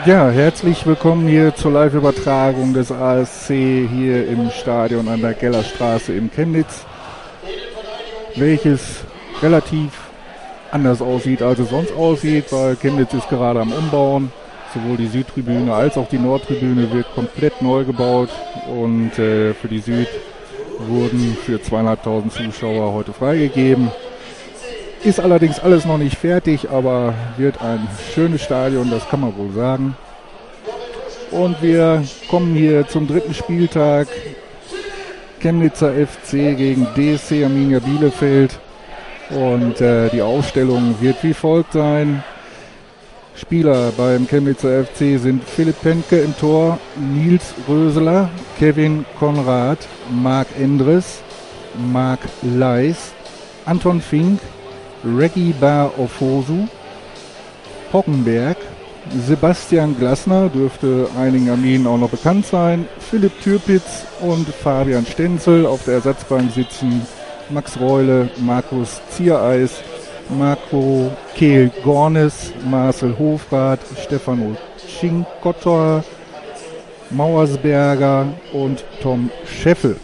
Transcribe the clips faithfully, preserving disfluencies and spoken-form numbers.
Ja, herzlich willkommen hier zur Live-Übertragung des A S C hier im Stadion an der Gellerstraße in Chemnitz, welches relativ anders aussieht, als es sonst aussieht, weil Chemnitz ist gerade am Umbauen. Sowohl die Südtribüne als auch die Nordtribüne wird komplett neu gebaut und äh, für die Süd wurden für zweieinhalbtausend Zuschauer heute freigegeben. Ist allerdings alles noch nicht fertig, aber wird ein schönes Stadion, das kann man wohl sagen. Und wir kommen hier zum dritten Spieltag. Chemnitzer F C gegen D S C Arminia Bielefeld. Und äh, die Aufstellung wird wie folgt sein. Spieler beim Chemnitzer F C sind Philipp Penke im Tor, Nils Röseler, Kevin Konrad, Marc Endres, Marc Leis, Anton Fink, Reggie Bar Ofosu, Hockenberg, Sebastian Glasner, dürfte einigen Arminen auch noch bekannt sein, Philipp Türpitz und Fabian Stenzel. Auf der Ersatzbank sitzen Max Reule, Markus Ziereis, Marco Kehl-Gornes, Marcel Hofrath, Stefano Schinkottor, Mauersberger und Tom Scheffel.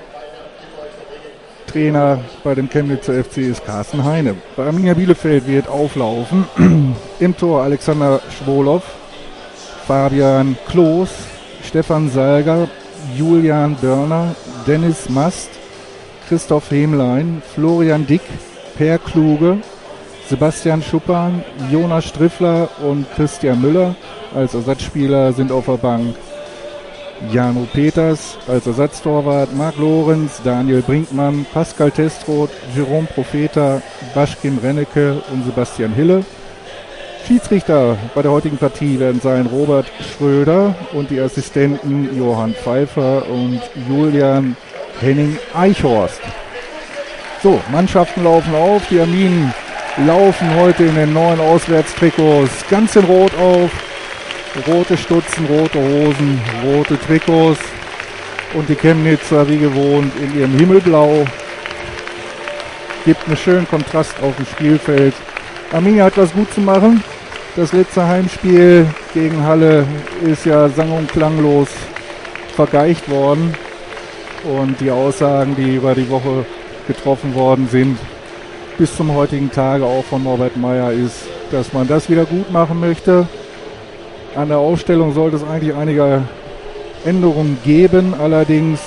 Trainer bei dem Chemnitzer F C ist Carsten Heine. Bei Arminia Bielefeld wird auflaufen im Tor Alexander Schwolow, Fabian Kloß, Stefan Salger, Julian Börner, Dennis Mast, Christoph Hemlein, Florian Dick, Per Kluge, Sebastian Schuppan, Jonas Striffler und Christian Müller. Als Ersatzspieler sind auf der Bank Jano Peters, als Ersatztorwart Marc Lorenz, Daniel Brinkmann, Pascal Testroth, Jerome Profeta, Baschkin Rennecke und Sebastian Hille. Schiedsrichter bei der heutigen Partie werden sein Robert Schröder und die Assistenten Johann Pfeiffer und Julian Henning Eichhorst. So, Mannschaften laufen auf, die Arminen laufen heute in den neuen Auswärtstrikots ganz in Rot auf. Rote Stutzen, rote Hosen, rote Trikots und die Chemnitzer wie gewohnt in ihrem Himmelblau. Gibt einen schönen Kontrast auf dem Spielfeld. Arminia hat was gut zu machen. Das letzte Heimspiel gegen Halle ist ja sang- und klanglos vergeigt worden. Und die Aussagen, die über die Woche getroffen worden sind, bis zum heutigen Tage auch von Norbert Meyer, ist, dass man das wieder gut machen möchte. An der Aufstellung sollte es eigentlich einige Änderungen geben, allerdings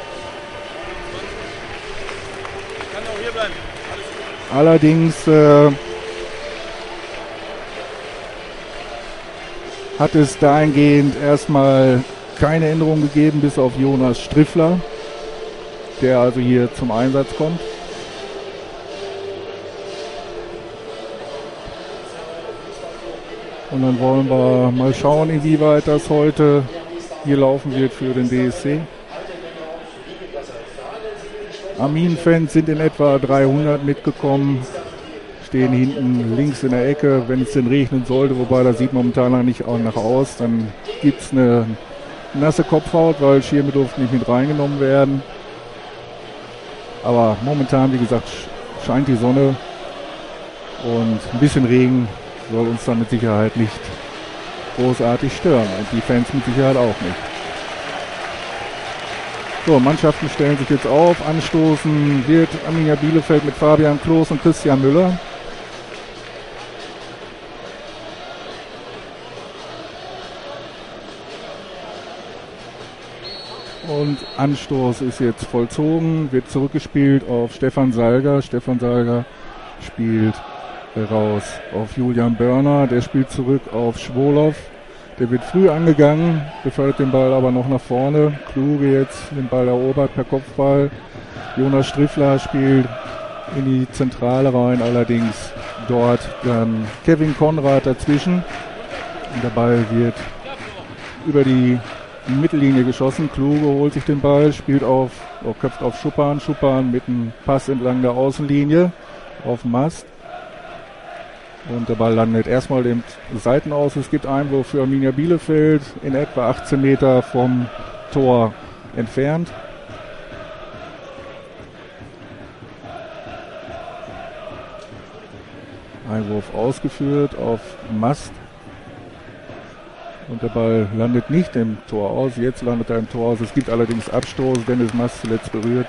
allerdings äh, hat es dahingehend erstmal keine Änderung gegeben, bis auf Jonas Striffler, der also hier zum Einsatz kommt. Und dann wollen wir mal schauen, inwieweit das heute hier laufen wird für den D S C. Arminen-Fans sind in etwa dreihundert mitgekommen, stehen hinten links in der Ecke, wenn es denn regnen sollte, wobei das sieht momentan noch nicht auch nach aus. Dann gibt es eine nasse Kopfhaut, weil Schirme durften nicht mit reingenommen werden. Aber momentan, wie gesagt, scheint die Sonne und ein bisschen Regen soll uns dann mit Sicherheit nicht großartig stören und die Fans mit Sicherheit auch nicht. So, Mannschaften stellen sich jetzt auf. Anstoßen wird Arminia Bielefeld mit Fabian Kloß und Christian Müller. Und Anstoß ist jetzt vollzogen, wird zurückgespielt auf Stefan Salger. Stefan Salger spielt raus auf Julian Börner, der spielt zurück auf Schwolow. Der wird früh angegangen, befördert den Ball aber noch nach vorne. Kluge jetzt den Ball erobert per Kopfball. Jonas Striffler spielt in die Zentrale rein, allerdings dort dann Kevin Konrad dazwischen. Und der Ball wird über die Mittellinie geschossen. Kluge holt sich den Ball, spielt auf, oh, köpft auf Schuppan. Schuppan mit einem Pass entlang der Außenlinie auf dem Mast. Und der Ball landet erstmal im Seitenaus. Es gibt Einwurf für Arminia Bielefeld in etwa achtzehn Meter vom Tor entfernt. Einwurf ausgeführt auf Mast. Und der Ball landet nicht im Tor aus. Jetzt landet er im Tor aus. Es gibt allerdings Abstoß. Dennis Mast zuletzt berührt.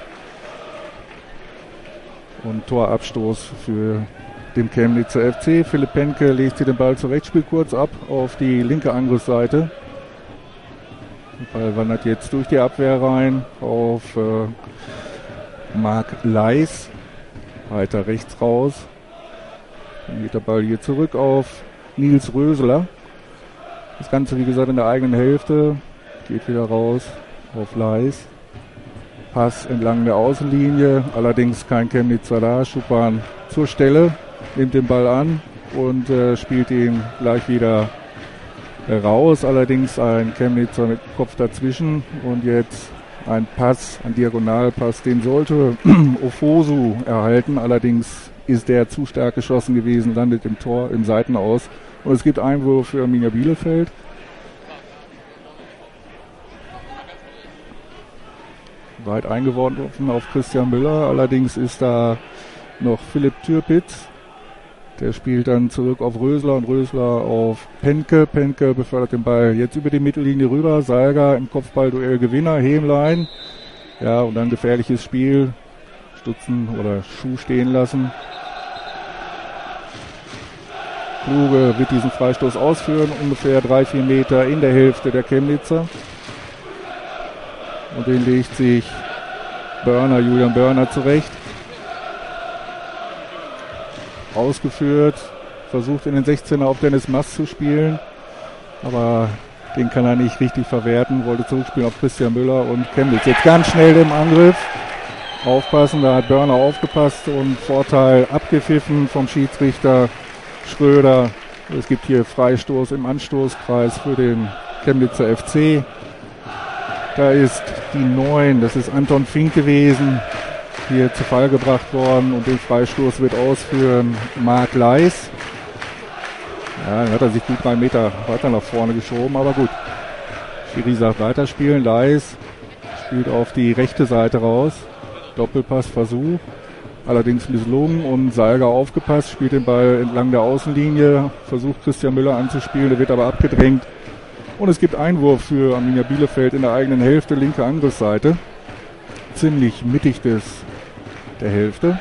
Und Torabstoß für den Chemnitzer F C. Philipp Penke legt hier den Ball zurecht, spielt kurz ab auf die linke Angriffsseite. Der Ball wandert jetzt durch die Abwehr rein auf äh, Marc Leis. Weiter rechts raus. Dann geht der Ball hier zurück auf Nils Röseler. Das Ganze, wie gesagt, in der eigenen Hälfte. Geht wieder raus auf Leis. Pass entlang der Außenlinie. Allerdings kein Chemnitzer da. Schuppan zur Stelle. Nimmt den Ball an und äh, spielt ihn gleich wieder raus. Allerdings ein Chemnitzer mit Kopf dazwischen. Und jetzt ein Pass, ein Diagonalpass. Den sollte Ofosu erhalten. Allerdings ist der zu stark geschossen gewesen. Landet im Tor, im Seitenaus. Und es gibt Einwurf für Arminia Bielefeld. Weit eingeworfen auf Christian Müller. Allerdings ist da noch Philipp Türpitz. Der spielt dann zurück auf Rösler und Rösler auf Penke. Penke befördert den Ball jetzt über die Mittellinie rüber. Salga im Kopfballduell Gewinner. Hämlein. Ja, und dann gefährliches Spiel. Stutzen oder Schuh stehen lassen. Kluge wird diesen Freistoß ausführen, ungefähr drei, vier Meter in der Hälfte der Chemnitzer. Und den legt sich Börner, Julian Börner zurecht. Ausgeführt, versucht in den sechzehner auf Dennis Mast zu spielen, aber den kann er nicht richtig verwerten, wollte zurückspielen auf Christian Müller und Chemnitz. Jetzt ganz schnell im Angriff. Aufpassen, da hat Börner aufgepasst und Vorteil abgepfiffen vom Schiedsrichter Schröder. Es gibt hier Freistoß im Anstoßkreis für den Chemnitzer F C. Da ist die neun, das ist Anton Fink gewesen, hier zu Fall gebracht worden und den Freistoß wird ausführen Marc Leis. Ja, dann hat er sich gut drei Meter weiter nach vorne geschoben, aber gut. Schiri sagt weiterspielen, Leis spielt auf die rechte Seite raus. Doppelpassversuch. Allerdings misslungen und Salga aufgepasst, spielt den Ball entlang der Außenlinie, versucht Christian Müller anzuspielen, der wird aber abgedrängt. Und es gibt Einwurf für Arminia Bielefeld in der eigenen Hälfte, linke Angriffsseite. Ziemlich mittig des, der Hälfte.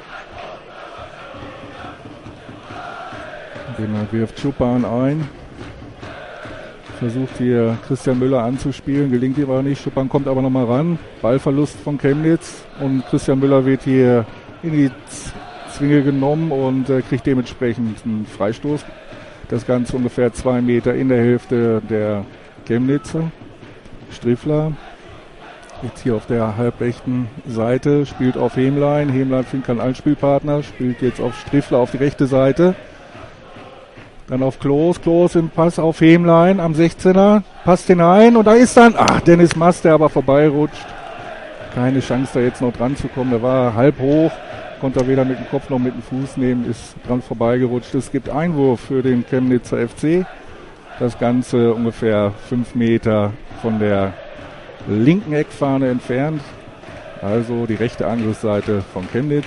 Den wirft Schuppan ein. Versucht hier Christian Müller anzuspielen, gelingt ihm aber nicht. Schuppan kommt aber nochmal ran. Ballverlust von Chemnitz und Christian Müller wird hier in die Zwinge genommen und äh, kriegt dementsprechend einen Freistoß. Das Ganze ungefähr zwei Meter in der Hälfte der Chemnitzer. Striffler jetzt hier auf der halbrechten Seite, spielt auf Hämlein. Hämlein findet keinen Anspielpartner, spielt jetzt auf Striffler auf die rechte Seite. Dann auf Klos, Klos im Pass auf Hämlein am sechzehner, passt hinein und da ist dann, ach, Dennis Mast, der aber vorbeirutscht. Keine Chance da jetzt noch dran zu kommen, der war halb hoch, konnte er weder mit dem Kopf noch mit dem Fuß nehmen, ist dran vorbeigerutscht. Es gibt Einwurf für den Chemnitzer F C. Das Ganze ungefähr fünf Meter von der linken Eckfahne entfernt. Also die rechte Angriffsseite von Chemnitz.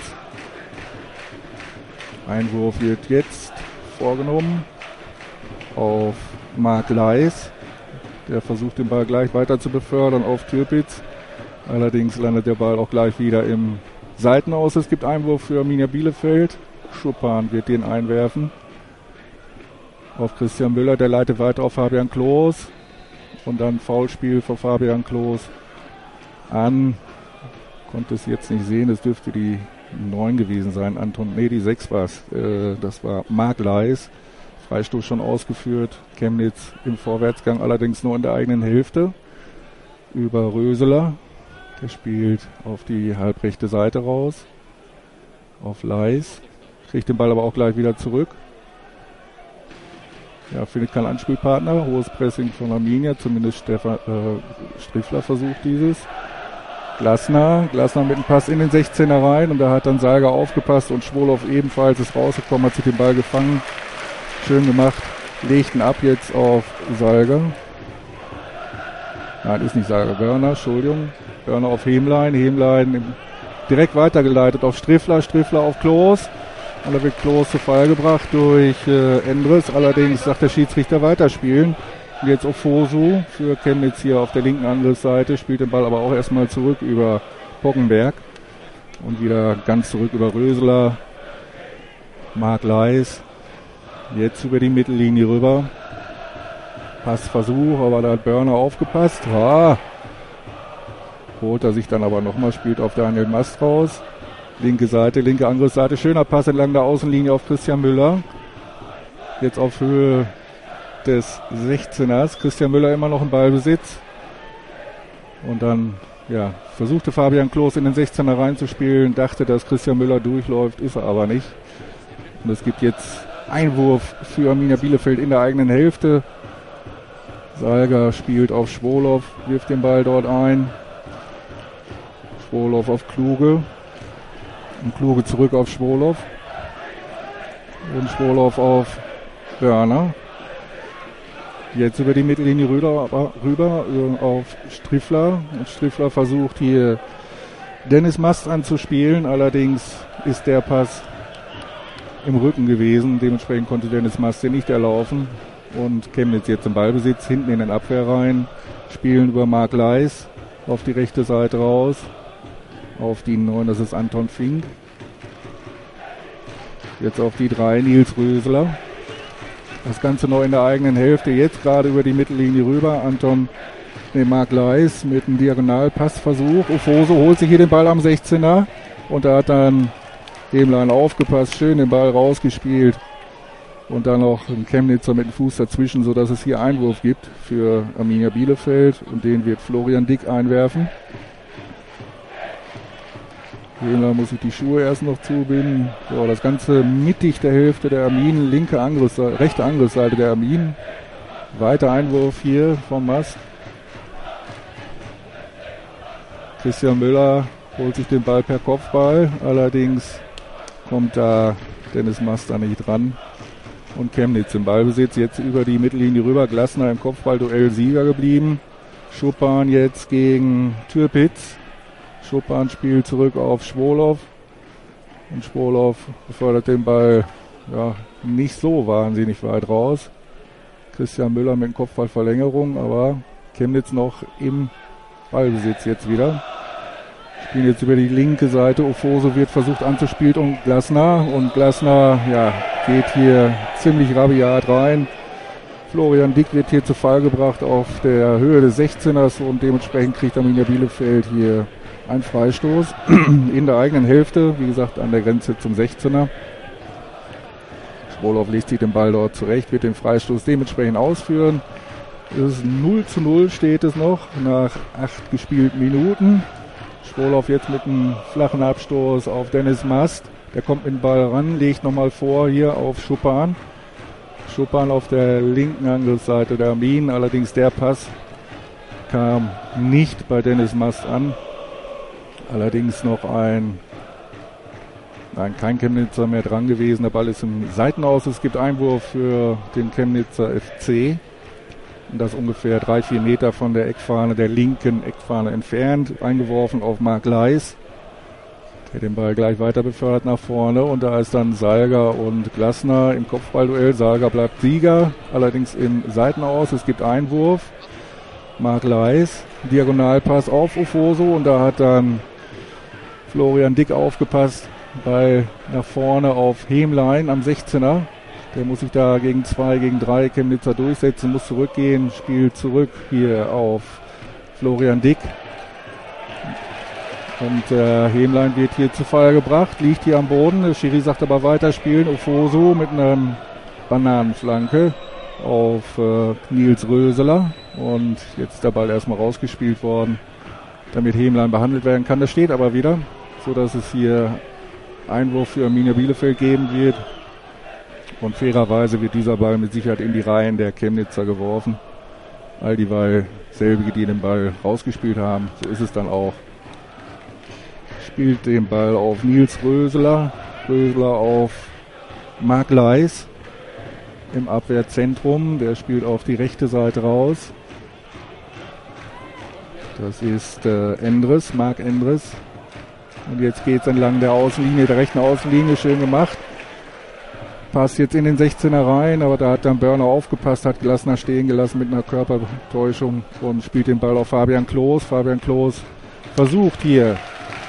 Einwurf wird jetzt vorgenommen auf Marc Leis. Der versucht den Ball gleich weiter zu befördern auf Türpitz. Allerdings landet der Ball auch gleich wieder im Seitenaus. Es gibt Einwurf für Arminia Bielefeld. Schuppan wird den einwerfen. Auf Christian Müller, der leitet weiter auf Fabian Klos. Und dann Foulspiel für Fabian Klos an. Konnte es jetzt nicht sehen, es dürfte die neun gewesen sein. Anton, nee, die sechs war es. Äh, das war Marc Leis. Freistoß schon ausgeführt. Chemnitz im Vorwärtsgang, allerdings nur in der eigenen Hälfte. Über Röseler. Der spielt auf die halbrechte Seite raus. Auf Leis. Kriegt den Ball aber auch gleich wieder zurück. Ja, findet keinen Anspielpartner. Hohes Pressing von Arminia. Zumindest Stefan äh, Striffler versucht dieses. Glasner. Glasner mit dem Pass in den sechzehner rein. Und da hat dann Salga aufgepasst und Schwolow ebenfalls ist rausgekommen, hat sich den Ball gefangen. Schön gemacht. Legt ihn ab jetzt auf Salga. Nein, ist nicht Salga. Börner, Entschuldigung. Börner auf Hämlein. Hämlein direkt weitergeleitet auf Striffler. Striffler auf Klos. Und da wird Klos zu Fall gebracht durch äh, Endres. Allerdings sagt der Schiedsrichter weiterspielen. Jetzt Ofosu für Chemnitz hier auf der linken Angriffsseite, spielt den Ball aber auch erstmal zurück über Poggenberg. Und wieder ganz zurück über Röseler. Marc Leis. Jetzt über die Mittellinie rüber. Passversuch, aber da hat Börner aufgepasst. Ah. Holt er sich dann aber nochmal, spielt auf Daniel Mast raus. Linke Seite, linke Angriffsseite. Schöner Pass entlang der Außenlinie auf Christian Müller. Jetzt auf Höhe des sechzehners. Christian Müller immer noch im Ballbesitz. Und dann ja, versuchte Fabian Klos in den sechzehner reinzuspielen. Dachte, dass Christian Müller durchläuft. Ist er aber nicht. Und es gibt jetzt Einwurf für Arminia Bielefeld in der eigenen Hälfte. Salga spielt auf Schwolow, wirft den Ball dort ein. Schwolow auf Kluge. Und Kluge zurück auf Schwolow. Und Schwolow auf Börner. Jetzt über die Mittellinie rüber, rüber auf Striffler. Und Striffler versucht hier Dennis Mast anzuspielen. Allerdings ist der Pass im Rücken gewesen. Dementsprechend konnte Dennis Mast den nicht erlaufen. Und Chemnitz jetzt im Ballbesitz, hinten in den Abwehrreihen. Spielen über Marc Leis auf die rechte Seite raus. Auf die neun, das ist Anton Fink. Jetzt auf die drei, Nils Röseler. Das Ganze noch in der eigenen Hälfte. Jetzt gerade über die Mittellinie rüber. Anton, ne, Marc Leis mit einem Diagonalpassversuch. Ofoso holt sich hier den Ball am sechzehner. Und da hat dann Hemlein aufgepasst. Schön den Ball rausgespielt. Und dann noch ein Chemnitzer mit dem Fuß dazwischen, sodass es hier Einwurf gibt für Arminia Bielefeld. Und den wird Florian Dick einwerfen. Hemler muss sich die Schuhe erst noch zubinden. So, das Ganze mittig der Hälfte der Arminen, linke Angriffsseite, rechte Angriffsseite der Arminen. Weiter Einwurf hier vom Mast. Christian Müller holt sich den Ball per Kopfball. Allerdings kommt da Dennis Mast da nicht dran. Und Chemnitz im Ballbesitz. Jetzt über die Mittellinie rüber. Glasner im Kopfballduell Sieger geblieben. Schuppan jetzt gegen Türpitz. Schuppan spielt zurück auf Schwolow. Und Schwolow befördert den Ball ja, nicht so wahnsinnig weit raus. Christian Müller mit dem Kopfballverlängerung, aber Chemnitz noch im Ballbesitz jetzt wieder. Spielen jetzt über die linke Seite. Ofoso wird versucht anzuspielen und Glasner. Und Glasner ja, geht hier ziemlich rabiat rein. Florian Dick wird hier zu Fall gebracht auf der Höhe des sechzehners und dementsprechend kriegt Arminia Bielefeld hier ein Freistoß in der eigenen Hälfte, wie gesagt an der Grenze zum sechzehner. Schwolow legt sich den Ball dort zurecht, wird den Freistoß dementsprechend ausführen. Es ist null zu null steht es noch nach acht gespielten Minuten. Schwolow jetzt mit einem flachen Abstoß auf Dennis Mast. Der kommt mit dem Ball ran, legt nochmal vor hier auf Schuppan. Schuppan auf der linken Angriffsseite der Arminen, allerdings der Pass kam nicht bei Dennis Mast an. Allerdings noch ein, nein, kein Chemnitzer mehr dran gewesen. Der Ball ist im Seitenaus. Es gibt Einwurf für den Chemnitzer F C. Und das ungefähr drei, vier Meter von der Eckfahne, der linken Eckfahne entfernt. Eingeworfen auf Marc Leis, der den Ball gleich weiter befördert nach vorne. Und da ist dann Salga und Glasner im Kopfballduell. Salga bleibt Sieger, allerdings im Seitenaus. Es gibt Einwurf. Marc Leis, Diagonalpass auf Ofoso. Und da hat dann Florian Dick aufgepasst, Ball nach vorne auf Hemlein am sechzehner. Der muss sich da gegen zwei, gegen drei Chemnitzer durchsetzen, muss zurückgehen, spielt zurück hier auf Florian Dick. Und äh, Hemlein wird hier zu Fall gebracht, liegt hier am Boden. Der Schiri sagt aber weiterspielen. Ofoso mit einer Bananenflanke auf äh, Nils Röseler. Und jetzt der Ball erstmal rausgespielt worden, damit Hemlein behandelt werden kann. Das steht aber wieder, sodass es hier Einwurf für Arminia Bielefeld geben wird. Und fairerweise wird dieser Ball mit Sicherheit in die Reihen der Chemnitzer geworfen. All dieweil selbige, die den Ball rausgespielt haben. So ist es dann auch. Spielt den Ball auf Nils Röseler. Röseler auf Marc Leis im Abwehrzentrum. Der spielt auf die rechte Seite raus. Das ist äh, Endres, Marc Endres. Und jetzt geht es entlang der Außenlinie, der rechten Außenlinie, schön gemacht. Pass jetzt in den sechzehner rein, aber da hat dann Börner aufgepasst, hat Glasner stehen gelassen mit einer Körpertäuschung und spielt den Ball auf Fabian Klos. Fabian Klos versucht hier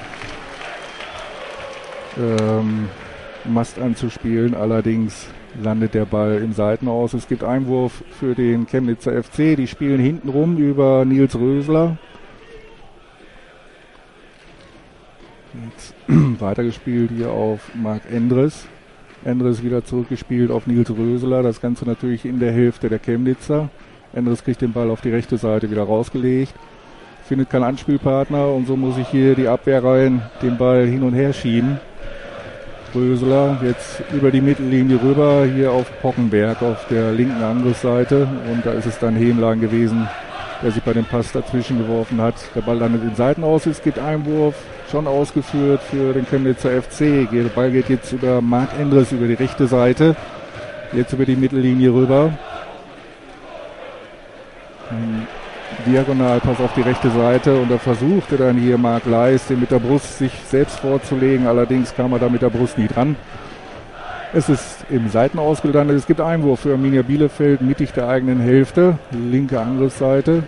ähm, Mast anzuspielen, allerdings landet der Ball im Seitenaus. Es gibt Einwurf für den Chemnitzer F C, die spielen hinten rum über Nils Rösler. Jetzt weitergespielt hier auf Marc Endres. Endres wieder zurückgespielt auf Nils Rösler. Das Ganze natürlich in der Hälfte der Chemnitzer. Endres kriegt den Ball auf die rechte Seite wieder rausgelegt. Findet keinen Anspielpartner und so muss ich hier die Abwehrreihen den Ball hin und her schieben. Rösler jetzt über die Mittellinie rüber, hier auf Pockenberg auf der linken Angriffsseite. Und da ist es dann Hemlein gewesen, der sich bei dem Pass dazwischen geworfen hat. Der Ball landet in Seitenaus, es geht Einwurf, schon ausgeführt für den Chemnitzer F C. Der Ball geht jetzt über Marc Endres über die rechte Seite, jetzt über die Mittellinie rüber. Ein Diagonalpass auf die rechte Seite und da versuchte dann hier Marc Leis, den mit der Brust sich selbst vorzulegen, allerdings kam er da mit der Brust nie dran. Es ist im Seitenaus gelandet. Es gibt Einwurf für Arminia Bielefeld, mittig der eigenen Hälfte, linke Angriffsseite.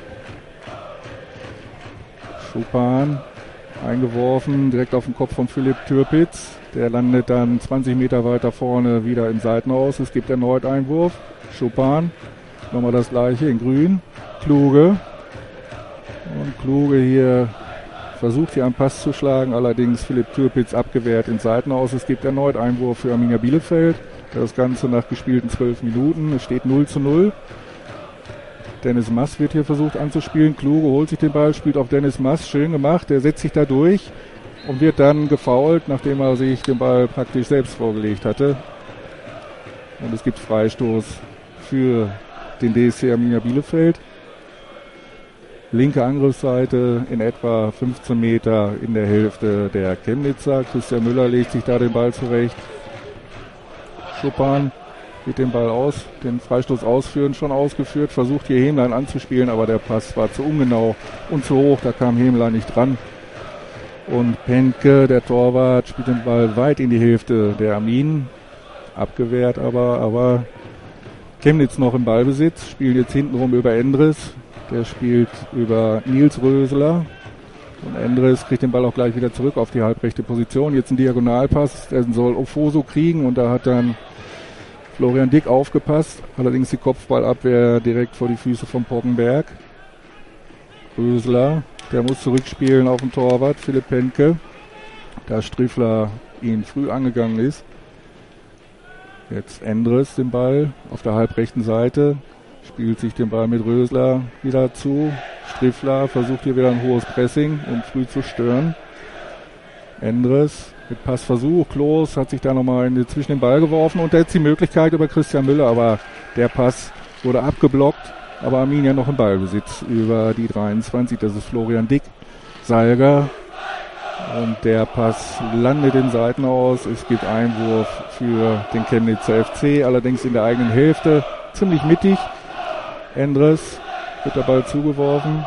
Schupan eingeworfen, direkt auf den Kopf von Philipp Türpitz. Der landet dann zwanzig Meter weiter vorne wieder im Seitenaus. Es gibt erneut Einwurf. Schupan, nochmal das gleiche in grün. Kluge. Und Kluge hier versucht hier einen Pass zu schlagen, allerdings Philipp Türpitz abgewehrt ins Seitenaus. Es gibt erneut Einwurf für Arminia Bielefeld. Das Ganze nach gespielten zwölf Minuten. Es steht null zu null. Dennis Mass wird hier versucht anzuspielen. Kluge holt sich den Ball, spielt auf Dennis Mass. Schön gemacht. Der setzt sich da durch und wird dann gefoult, nachdem er sich den Ball praktisch selbst vorgelegt hatte. Und es gibt Freistoß für den D S C Arminia Bielefeld. Linke Angriffsseite in etwa fünfzehn Meter in der Hälfte der Chemnitzer. Christian Müller legt sich da den Ball zurecht. Schupan geht den Ball aus, den Freistoß ausführen, schon ausgeführt, versucht hier Hemlein anzuspielen, aber der Pass war zu ungenau und zu hoch, da kam Hemlein nicht dran. Und Penke, der Torwart, spielt den Ball weit in die Hälfte der Arminen. Abgewehrt aber, aber Chemnitz noch im Ballbesitz, spielt jetzt hintenrum über Endres. Der spielt über Nils Rösler. Und Endres kriegt den Ball auch gleich wieder zurück auf die halbrechte Position. Jetzt ein Diagonalpass, der soll Ofoso kriegen und da hat dann Florian Dick aufgepasst. Allerdings die Kopfballabwehr direkt vor die Füße von Pockenberg. Rösler, der muss zurückspielen auf den Torwart, Philipp Penke. Da Striffler ihn früh angegangen ist. Jetzt Endres den Ball auf der halbrechten Seite. Spielt sich den Ball mit Rösler wieder zu. Striffler versucht hier wieder ein hohes Pressing und früh zu stören. Endres mit Passversuch. Klos hat sich da nochmal zwischen den Ball geworfen und jetzt die Möglichkeit über Christian Müller, aber der Pass wurde abgeblockt. Aber Arminia noch im Ballbesitz über die dreiundzwanzig. Das ist Florian Dick. Salger. Und der Pass landet im Seitenaus. Es gibt Einwurf für den Chemnitzer F C, allerdings in der eigenen Hälfte. Ziemlich mittig. Endres wird der Ball zugeworfen.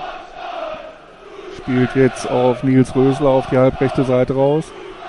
Spielt jetzt auf Nils Rösler auf die halbrechte Seite raus.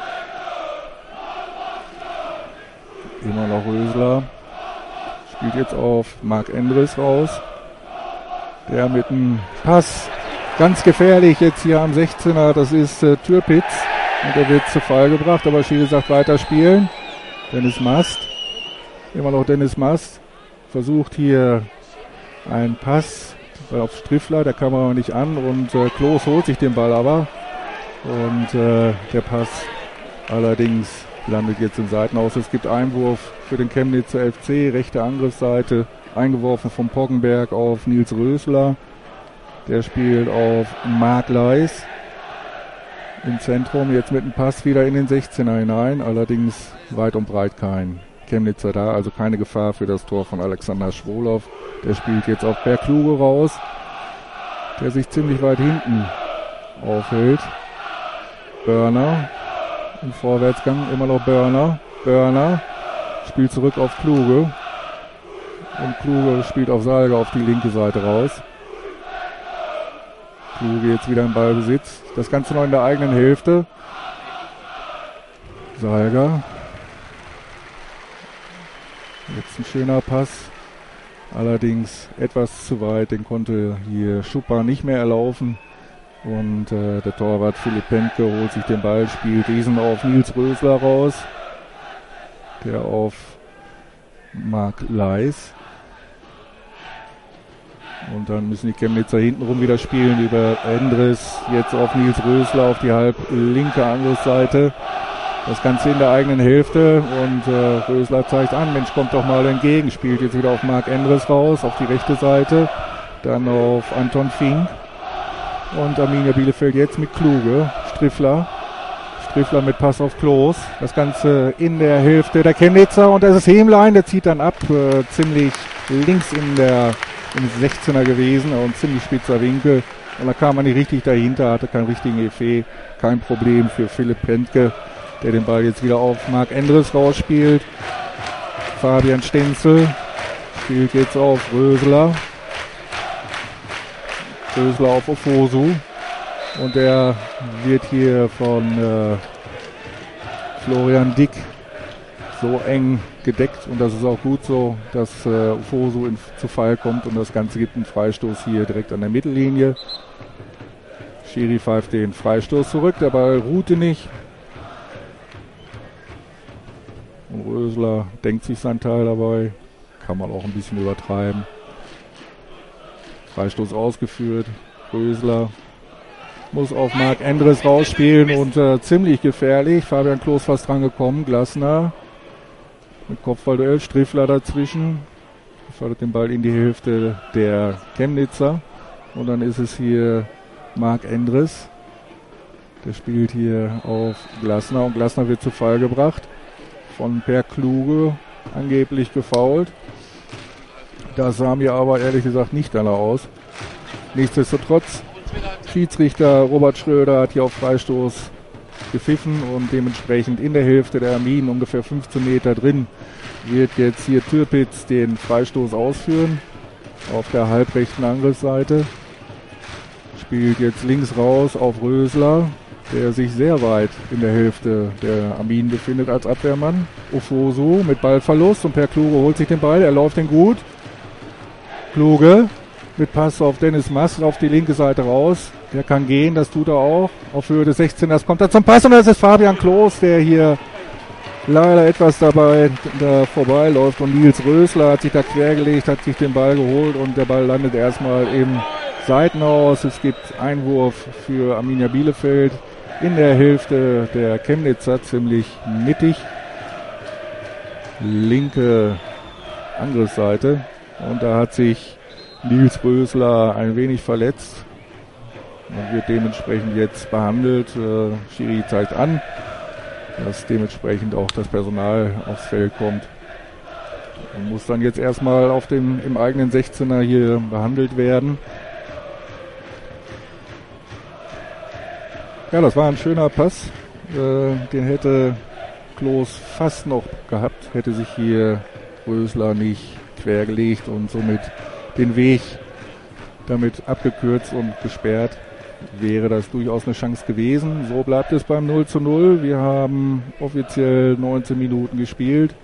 Immer noch Rösler. Spielt jetzt auf Marc Endres raus. Der mit einem Pass ganz gefährlich jetzt hier am sechzehner. Das ist äh, Türpitz. Und der wird zu Fall gebracht. Aber Schiede sagt weiter spielen. Dennis Mast. Immer noch Dennis Mast. Versucht hier einen Pass auf Striffler. Der kam aber nicht an. Und äh, Klos holt sich den Ball aber. Und äh, der Pass allerdings landet jetzt im Seitenaus. Es gibt Einwurf für den Chemnitzer F C. Rechte Angriffsseite. Eingeworfen vom Pockenberg auf Nils Rösler. Der spielt auf Marc Leis im Zentrum. Jetzt mit dem Pass wieder in den sechzehner hinein. Allerdings weit und breit kein Chemnitzer da. Also keine Gefahr für das Tor von Alexander Schwolow. Der spielt jetzt auf Per Kluge raus. Der sich ziemlich weit hinten aufhält. Börner im Vorwärtsgang. Immer noch Börner. Börner spielt zurück auf Kluge. Und Kluge spielt auf Salger auf die linke Seite raus. Kluge jetzt wieder im Ballbesitz. Das Ganze noch in der eigenen Hälfte. Salger. Jetzt ein schöner Pass. Allerdings etwas zu weit. Den konnte hier Schuppan nicht mehr erlaufen. Und äh, der Torwart Philipp Pentke holt sich den Ball, spielt diesen auf Nils Rösler raus. Der auf Marc Leis. Und dann müssen die Chemnitzer hintenrum wieder spielen über Endres. Jetzt auf Nils Rösler auf die halb linke Angriffsseite. Das Ganze in der eigenen Hälfte. Und äh, Rösler zeigt an, Mensch, kommt doch mal entgegen. Spielt jetzt wieder auf Marc Endres raus, auf die rechte Seite. Dann auf Anton Fink. Und Arminia Bielefeld jetzt mit Kluge. Striffler. Striffler mit Pass auf Klos. Das Ganze in der Hälfte der Chemnitzer. Und das ist Hemlein, der zieht dann ab. Äh, ziemlich links in der im sechzehner gewesen. Und ziemlich spitzer Winkel. Und da kam man nicht richtig dahinter. Hatte keinen richtigen Effet. Kein Problem für Philipp Pentke, der den Ball jetzt wieder auf Marc Endres rausspielt. Fabian Stenzel spielt jetzt auf Rösler. Rösler auf Ofosu. Und der wird hier von äh, Florian Dick so eng gedeckt. Und das ist auch gut so, dass äh, Ofosu in, zu Fall kommt. Und das Ganze gibt einen Freistoß hier direkt an der Mittellinie. Schiri pfeift den Freistoß zurück. Der Ball ruhte nicht. Und Rösler denkt sich seinen Teil dabei. Kann man auch ein bisschen übertreiben. Freistoß ausgeführt. Rösler muss auf Marc Endres rausspielen und äh, ziemlich gefährlich. Fabian Klos fast dran gekommen. Glasner mit Kopfballduell. Striffler dazwischen. Fördert den Ball in die Hälfte der Chemnitzer. Und dann ist es hier Marc Endres. Der spielt hier auf Glasner und Glasner wird zu Fall gebracht. Von Per Kluge angeblich gefoult. Das sah mir aber ehrlich gesagt nicht danach aus. Nichtsdestotrotz, Schiedsrichter Robert Schröder hat hier auf Freistoß gepfiffen und dementsprechend in der Hälfte der Arminen, ungefähr fünfzehn Meter drin, wird jetzt hier Türpitz den Freistoß ausführen. Auf der halbrechten Angriffsseite. Spielt jetzt links raus auf Rösler, der sich sehr weit in der Hälfte der Arminen befindet als Abwehrmann. Ofosu mit Ballverlust und Per Kluge holt sich den Ball, er läuft den gut. Kluge mit Pass auf Dennis Mast auf die linke Seite raus. Der kann gehen, das tut er auch. Auf Höhe des sechzehners kommt er zum Pass und das ist Fabian Klos, der hier leider etwas dabei da vorbeiläuft. Und Nils Rösler hat sich da quergelegt, hat sich den Ball geholt und der Ball landet erstmal im Seitenhaus. Es gibt Einwurf für Arminia Bielefeld in der Hälfte der Chemnitzer, ziemlich mittig. Linke Angriffsseite. Und da hat sich Nils Rösler ein wenig verletzt und wird dementsprechend jetzt behandelt. Äh, Schiri zeigt an, dass dementsprechend auch das Personal aufs Feld kommt. Und muss dann jetzt erstmal auf dem im eigenen sechzehner hier behandelt werden. Ja, das war ein schöner Pass. Äh, den hätte Klos fast noch gehabt, hätte sich hier Rösler nicht quergelegt und somit den Weg damit abgekürzt und gesperrt, wäre das durchaus eine Chance gewesen. So bleibt es beim null zu null. Wir haben offiziell neunzehn Minuten gespielt.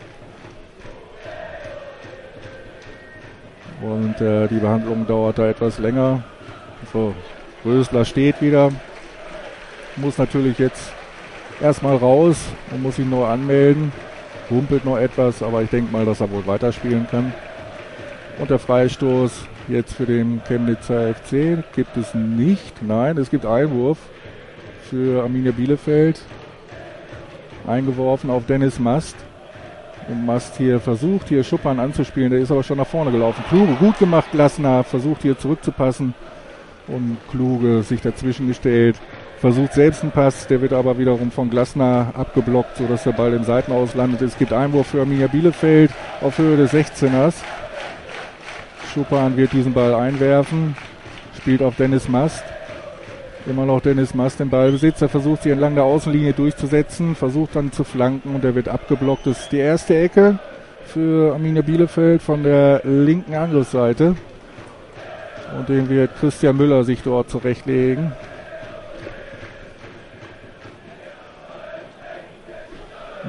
Und äh, die Behandlung dauert da etwas länger. So, Rösler steht wieder. Muss natürlich jetzt erstmal raus und muss sich neu anmelden. Humpelt noch etwas, aber ich denke mal, dass er wohl weiterspielen kann. Und der Freistoß jetzt für den Chemnitzer F C gibt es nicht. Nein, es gibt Einwurf für Arminia Bielefeld. Eingeworfen auf Dennis Mast. Und Mast hier versucht, hier Schuppan anzuspielen. Der ist aber schon nach vorne gelaufen. Kluge, gut gemacht, Glasner versucht hier zurückzupassen. Und Kluge sich dazwischen gestellt. Versucht selbst einen Pass, der wird aber wiederum von Glasner abgeblockt, sodass der Ball im Seitenaus landet. Es gibt Einwurf für Arminia Bielefeld auf Höhe des sechzehners. Schuppan wird diesen Ball einwerfen, spielt auf Dennis Mast. Immer noch Dennis Mast im Ballbesitz. Er versucht sich entlang der Außenlinie durchzusetzen, versucht dann zu flanken und der wird abgeblockt. Das ist die erste Ecke für Arminia Bielefeld von der linken Angriffsseite. Und den wird Christian Müller sich dort zurechtlegen.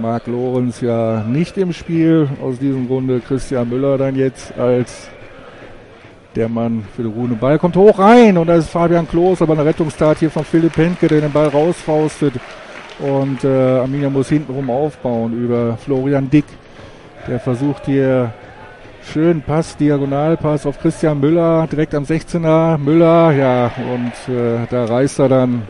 Marc Lorenz ja nicht im Spiel. Aus diesem Grunde Christian Müller dann jetzt als der Mann für den ruhenden Ball. Kommt hoch rein und da ist Fabian Klos, aber eine Rettungstat hier von Philipp Penke, der den Ball rausfaustet. Und äh, Arminia muss hintenrum aufbauen über Florian Dick. Der versucht hier schön Pass, Diagonalpass auf Christian Müller, direkt am sechzehner. Müller, ja, und äh, da reißt er dann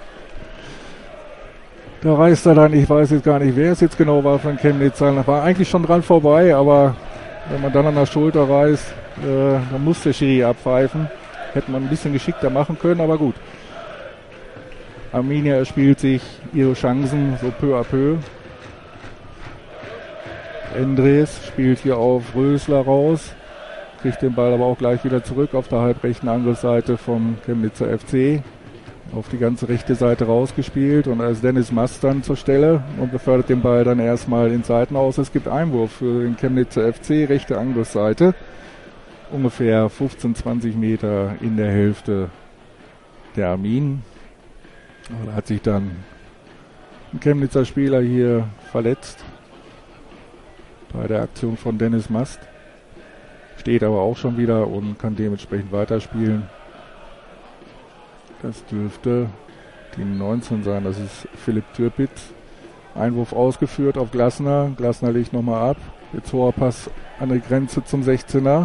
Da reißt er dann, ich weiß jetzt gar nicht, wer es jetzt genau war von Chemnitzer. War eigentlich schon dran vorbei, aber wenn man dann an der Schulter reißt, äh, dann muss der Schiri abpfeifen. Hätte man ein bisschen geschickter machen können, aber gut. Arminia erspielt sich ihre Chancen so peu à peu. Endres spielt hier auf Rösler raus, kriegt den Ball aber auch gleich wieder zurück auf der halbrechten Angriffsseite vom Chemnitzer F C. Auf die ganze rechte Seite rausgespielt und da ist Dennis Mast dann zur Stelle und befördert den Ball dann erstmal in Seiten aus. Es gibt Einwurf für den Chemnitzer F C, rechte Angriffsseite. Ungefähr fünfzehn, zwanzig Meter in der Hälfte der Armin. Da hat sich dann ein Chemnitzer Spieler hier verletzt bei der Aktion von Dennis Mast. Steht aber auch schon wieder und kann dementsprechend weiterspielen. Das dürfte die neunzehn sein, das ist Philipp Türpitz. Einwurf ausgeführt auf Glasner. Glasner legt nochmal ab. Jetzt hoher Pass an der Grenze zum sechzehner.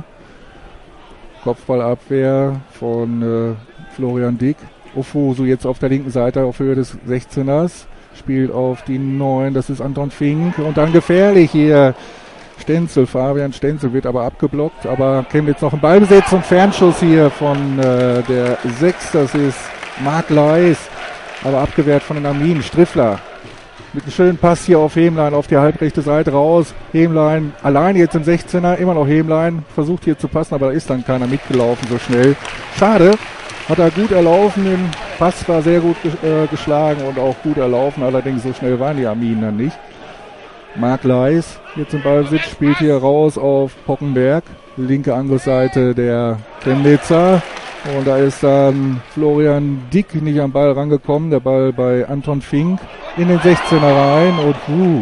Kopfballabwehr von äh, Florian Dick. Ofosu jetzt auf der linken Seite auf Höhe des sechzehners. Spielt auf die neun, das ist Anton Fink. Und dann gefährlich hier Stenzel, Fabian Stenzel wird aber abgeblockt, aber Chemnitz noch ein Ballbesitz und Fernschuss hier von äh, der sechs, das ist Marc Leis, aber abgewehrt von den Armin. Striffler mit einem schönen Pass hier auf Hemlein auf die halbrechte Seite raus. Hemlein alleine jetzt im sechzehner, immer noch Hemlein, versucht hier zu passen, aber da ist dann keiner mitgelaufen so schnell. Schade, hat er gut erlaufen, im Pass war sehr gut äh, geschlagen und auch gut erlaufen, allerdings so schnell waren die Arminen dann nicht. Marc Leis jetzt im Ballbesitz, spielt hier raus auf Pockenberg, linke Angriffsseite der Chemnitzer. Und da ist dann Florian Dick nicht am Ball rangekommen, der Ball bei Anton Fink in den sechzehner rein und uh,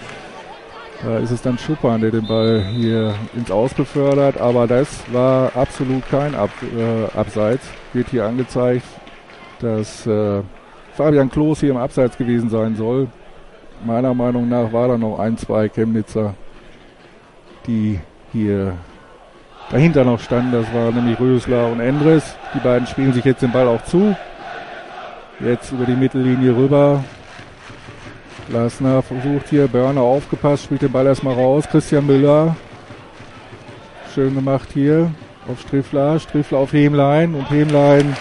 da ist es dann Schuppan, der den Ball hier ins Aus befördert, aber das war absolut kein Ab, äh, Abseits. Wird hier angezeigt, dass äh, Fabian Klos hier im Abseits gewesen sein soll. Meiner Meinung nach war da noch ein, zwei Chemnitzer, die hier dahinter noch standen. Das war nämlich Rösler und Endres. Die beiden spielen sich jetzt den Ball auch zu. Jetzt über die Mittellinie rüber. Glasner versucht hier, Börner aufgepasst, spielt den Ball erstmal raus. Christian Müller. Schön gemacht hier auf Striffler. Striffler auf Hemlein und Hemlein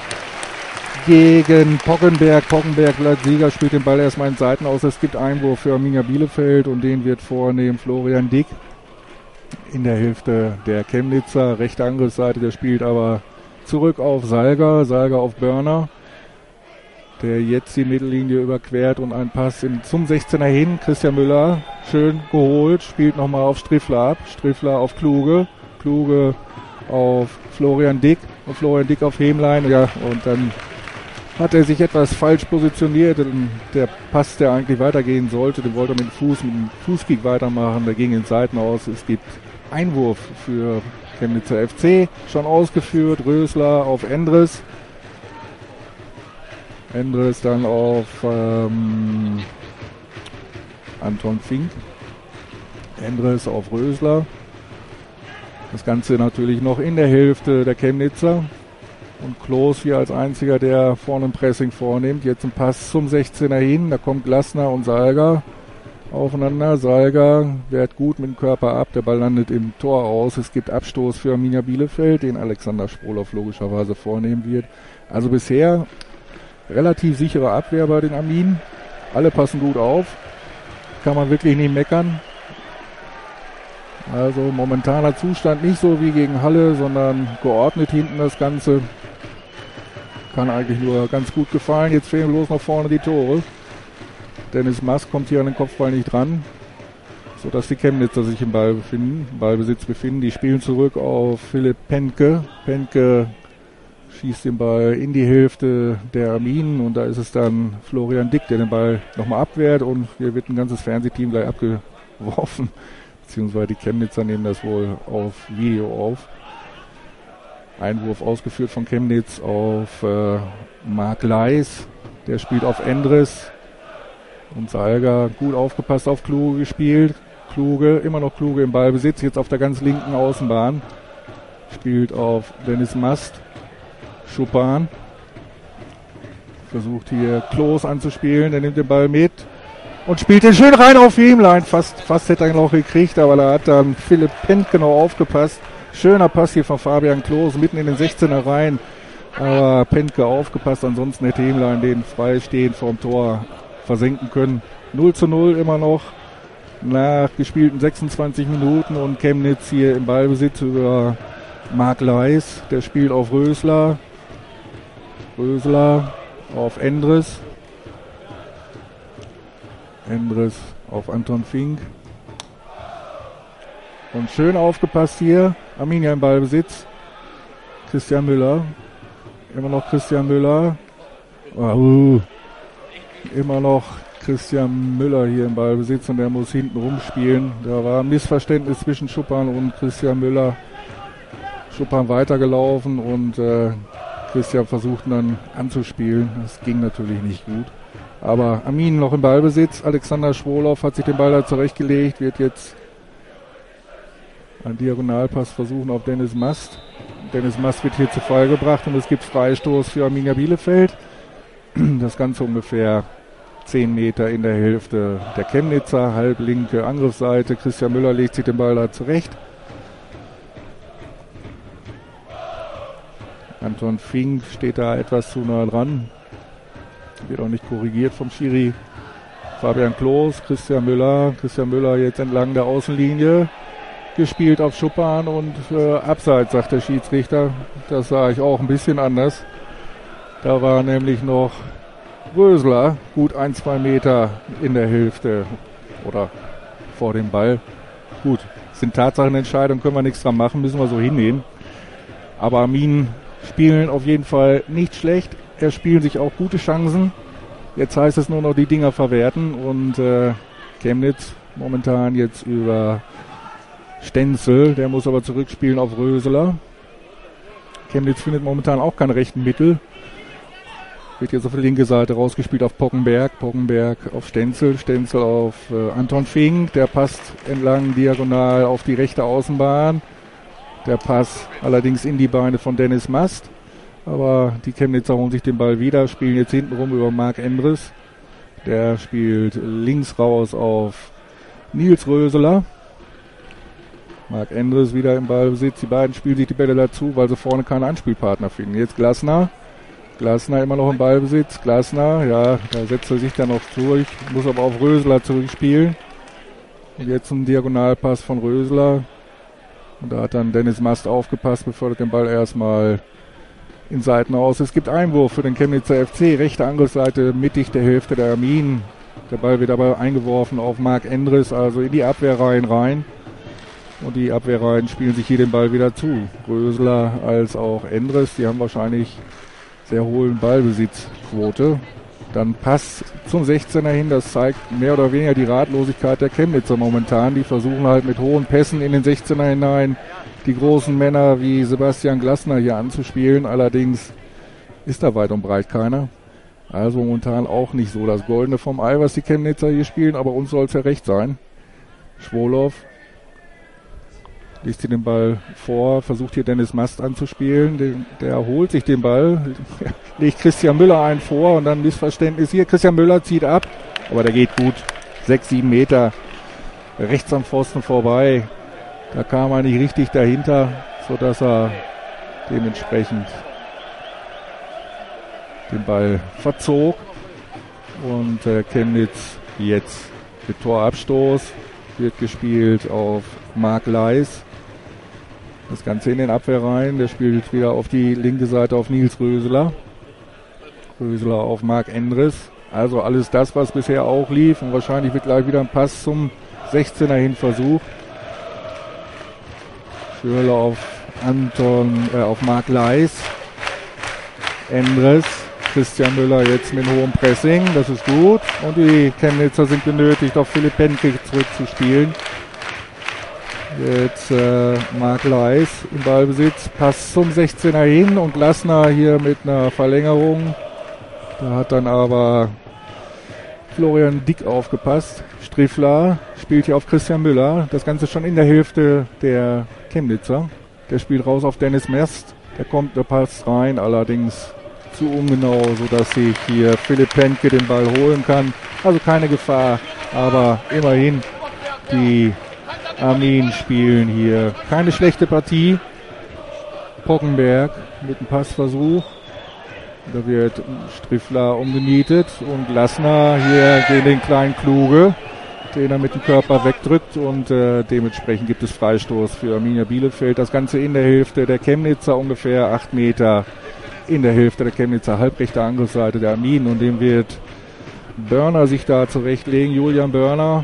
gegen Pockenberg. Pockenberg bleibt Sieger, spielt den Ball erstmal in Seiten aus. Es gibt Einwurf für Arminia Bielefeld und den wird vornehmen Florian Dick in der Hälfte der Chemnitzer. Rechte Angriffsseite, der spielt aber zurück auf Salger. Salger auf Börner, der jetzt die Mittellinie überquert und einen Pass in, zum sechzehner hin. Christian Müller, schön geholt, spielt nochmal auf Striffler ab. Striffler auf Kluge. Kluge auf Florian Dick und Florian Dick auf Hemlein. Ja, und dann hat er sich etwas falsch positioniert. Der Pass, der eigentlich weitergehen sollte, den wollte er mit dem Fuß, mit dem Fußkick weitermachen. Der ging in Seiten aus. Es gibt Einwurf für Chemnitzer F C. Schon ausgeführt. Rösler auf Endres. Endres dann auf ähm, Anton Fink. Endres auf Rösler. Das Ganze natürlich noch in der Hälfte der Chemnitzer. Und Klos hier als einziger, der vorne ein Pressing vornimmt. Jetzt ein Pass zum sechzehner hin. Da kommt Glasner und Salger aufeinander. Salger wehrt gut mit dem Körper ab. Der Ball landet im Tor aus. Es gibt Abstoß für Arminia Bielefeld, den Alexander Sprolow logischerweise vornehmen wird. Also bisher relativ sichere Abwehr bei den Arminen. Alle passen gut auf. Kann man wirklich nicht meckern. Also momentaner Zustand nicht so wie gegen Halle, sondern geordnet hinten das Ganze. Kann eigentlich nur ganz gut gefallen. Jetzt fehlen bloß noch vorne die Tore. Dennis Mast kommt hier an den Kopfball nicht dran, sodass die Chemnitzer sich im Ball befinden, im Ballbesitz befinden. Die spielen zurück auf Philipp Penke. Penke schießt den Ball in die Hälfte der Arminen und da ist es dann Florian Dick, der den Ball nochmal abwehrt und hier wird ein ganzes Fernsehteam gleich abgeworfen, beziehungsweise die Chemnitzer nehmen das wohl auf Video auf. Einwurf ausgeführt von Chemnitz auf äh, Marc Leis, der spielt auf Endres und Salga gut aufgepasst auf Kluge gespielt. Kluge, immer noch Kluge im Ballbesitz, jetzt auf der ganz linken Außenbahn. Spielt auf Dennis Mast. Schuppan versucht hier Klos anzuspielen, der nimmt den Ball mit und spielt den schön rein auf Hiemlein. Fast, fast hätte er ihn noch gekriegt, aber da hat dann Philipp Pendt genau aufgepasst. Schöner Pass hier von Fabian Klos mitten in den sechzehner rein. Aber Pentke aufgepasst, ansonsten hätte Hiemlein den freistehend vorm Tor versenken können. null zu null immer noch nach gespielten sechsundzwanzig Minuten und Chemnitz hier im Ballbesitz über Marc Leis, der spielt auf Rösler. Rösler auf Endres. Endres auf Anton Fink. Und schön aufgepasst hier. Arminia im Ballbesitz. Christian Müller. Immer noch Christian Müller. Uh, immer noch Christian Müller hier im Ballbesitz und der muss hinten rumspielen. Da war ein Missverständnis zwischen Schuppan und Christian Müller. Schuppan weitergelaufen und äh, Christian versucht dann anzuspielen. Das ging natürlich nicht gut. Aber Armin noch im Ballbesitz. Alexander Schwolow hat sich den Ball da zurechtgelegt. Wird jetzt einen Diagonalpass versuchen auf Dennis Mast. Dennis Mast wird hier zu Fall gebracht und es gibt Freistoß für Arminia Bielefeld. Das Ganze ungefähr zehn Meter in der Hälfte der Chemnitzer. Halblinke Angriffsseite. Christian Müller legt sich den Ball da zurecht. Anton Fink steht da etwas zu nah dran. Wird auch nicht korrigiert vom Schiri. Fabian Klos, Christian Müller. Christian Müller jetzt entlang der Außenlinie. Gespielt auf Schuppan und äh, abseits, sagt der Schiedsrichter. Das sah ich auch ein bisschen anders. Da war nämlich noch Rösler, gut ein, zwei Meter in der Hälfte oder vor dem Ball. Gut, sind Tatsachenentscheidungen, können wir nichts dran machen, müssen wir so hinnehmen. Aber Armin spielen auf jeden Fall nicht schlecht. Er spielen sich auch gute Chancen. Jetzt heißt es nur noch die Dinger verwerten und äh, Chemnitz momentan jetzt über Stenzel, der muss aber zurückspielen auf Röseler. Chemnitz findet momentan auch keine rechten Mittel. Wird jetzt auf die linke Seite rausgespielt auf Poggenberg. Poggenberg auf Stenzel. Stenzel auf äh, Anton Fink. Der passt entlang diagonal auf die rechte Außenbahn. Der Pass allerdings in die Beine von Dennis Mast. Aber die Chemnitzer holen sich den Ball wieder. Spielen jetzt hinten rum über Marc Endres. Der spielt links raus auf Nils Röseler. Marc Endres wieder im Ballbesitz. Die beiden spielen sich die Bälle dazu, weil sie vorne keine Anspielpartner finden. Jetzt Glasner. Glasner immer noch im Ballbesitz. Glasner, ja, da setzt er sich dann noch durch. Muss aber auf Rösler zurückspielen. Und jetzt ein Diagonalpass von Rösler. Und da hat dann Dennis Mast aufgepasst, befördert den Ball erstmal in Seiten aus. Es gibt Einwurf für den Chemnitzer F C. Rechte Angriffsseite mittig der Hälfte der Arminen. Der Ball wird aber eingeworfen auf Marc Endres, also in die Abwehrreihen rein. Und die Abwehrreihen spielen sich hier den Ball wieder zu. Rösler als auch Endres, die haben wahrscheinlich sehr hohen Ballbesitzquote. Dann Pass zum sechzehner hin, das zeigt mehr oder weniger die Ratlosigkeit der Chemnitzer momentan. Die versuchen halt mit hohen Pässen in den sechzehner hinein die großen Männer wie Sebastian Glasner hier anzuspielen. Allerdings ist da weit und breit keiner. Also momentan auch nicht so das Goldene vom Ei, was die Chemnitzer hier spielen, aber uns soll es ja recht sein. Schwolow liest hier den Ball vor, versucht hier Dennis Mast anzuspielen, den, der holt sich den Ball, legt Christian Müller einen vor und dann Missverständnis hier, Christian Müller zieht ab, aber der geht gut, sechs, sieben Meter rechts am Pfosten vorbei, da kam er nicht richtig dahinter, sodass er dementsprechend den Ball verzog und äh, Chemnitz jetzt mit Torabstoß wird gespielt auf Marc Leis. Das Ganze in den Abwehrreihen. Der spielt wieder auf die linke Seite auf Nils Röseler. Röseler auf Marc Endres. Also alles das, was bisher auch lief. Und wahrscheinlich wird gleich wieder ein Pass zum sechzehner hin versucht. Schürrle auf Anton, äh, auf Marc Leis. Endres. Christian Müller jetzt mit hohem Pressing, das ist gut. Und die Chemnitzer sind genötigt, auf Philipp Penke zurückzuspielen. Jetzt äh, Marc Leis im Ballbesitz, Pass zum sechzehner hin und Glasner hier mit einer Verlängerung. Da hat dann aber Florian Dick aufgepasst. Striffler spielt hier auf Christian Müller. Das Ganze schon in der Hälfte der Chemnitzer. Der spielt raus auf Dennis Mest. Der kommt, der passt rein, allerdings zu ungenau, sodass sich hier Philipp Penke den Ball holen kann. Also keine Gefahr, aber immerhin die Armeen spielen hier keine schlechte Partie. Poggenberg mit einem Passversuch. Da wird Striffler umgenietet und Glasner hier gegen den kleinen Kluge, den er mit dem Körper wegdrückt und äh, dementsprechend gibt es Freistoß für Arminia Bielefeld. Das Ganze in der Hälfte der Chemnitzer, ungefähr acht Meter in der Hälfte der Chemnitzer halbrechte Angriffsseite der Arminen, und dem wird Börner sich da zurechtlegen. Julian Börner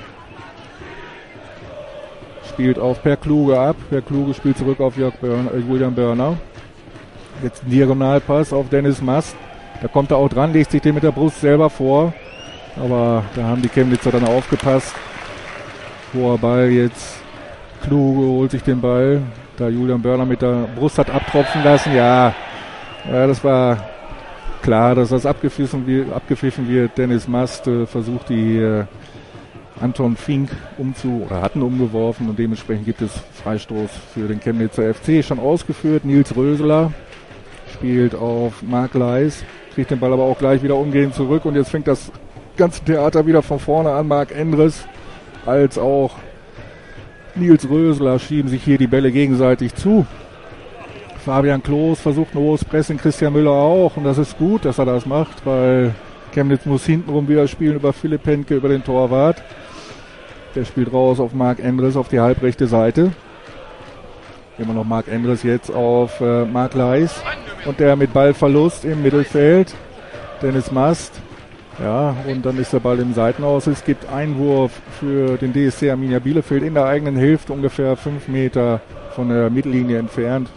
spielt auf Per Kluge ab. Per Kluge spielt zurück auf Jörg Börner, äh, Julian Börner. Jetzt ein Diagonalpass auf Dennis Mast. Da kommt er auch dran, legt sich den mit der Brust selber vor. Aber da haben die Chemnitzer dann aufgepasst. Hoher Ball jetzt. Kluge holt sich den Ball. Da Julian Börner mit der Brust hat abtropfen lassen. Ja, ja das war klar, dass das abgepfiffen wird. Abgepfiffen wird. Dennis Mast äh, versucht die äh, Anton Fink umzu, oder hatten umgeworfen, und dementsprechend gibt es Freistoß für den Chemnitzer F C. Schon ausgeführt. Nils Röseler spielt auf Marc Leis, kriegt den Ball aber auch gleich wieder umgehend zurück, und jetzt fängt das ganze Theater wieder von vorne an. Marc Endres als auch Nils Röseler schieben sich hier die Bälle gegenseitig zu. Fabian Klos versucht ein hohes Pressing, Christian Müller auch, und das ist gut, dass er das macht, weil Chemnitz muss hintenrum wieder spielen über Philipp Penke, über den Torwart. Der spielt raus auf Marc Endres auf die halbrechte Seite. Immer noch Marc Endres jetzt auf äh, Marc Leis. Und der mit Ballverlust im Mittelfeld. Dennis Mast. Ja, und dann ist der Ball im Seitenaus. Es gibt Einwurf für den D S C Arminia Bielefeld in der eigenen Hälfte, ungefähr fünf Meter von der Mittellinie entfernt.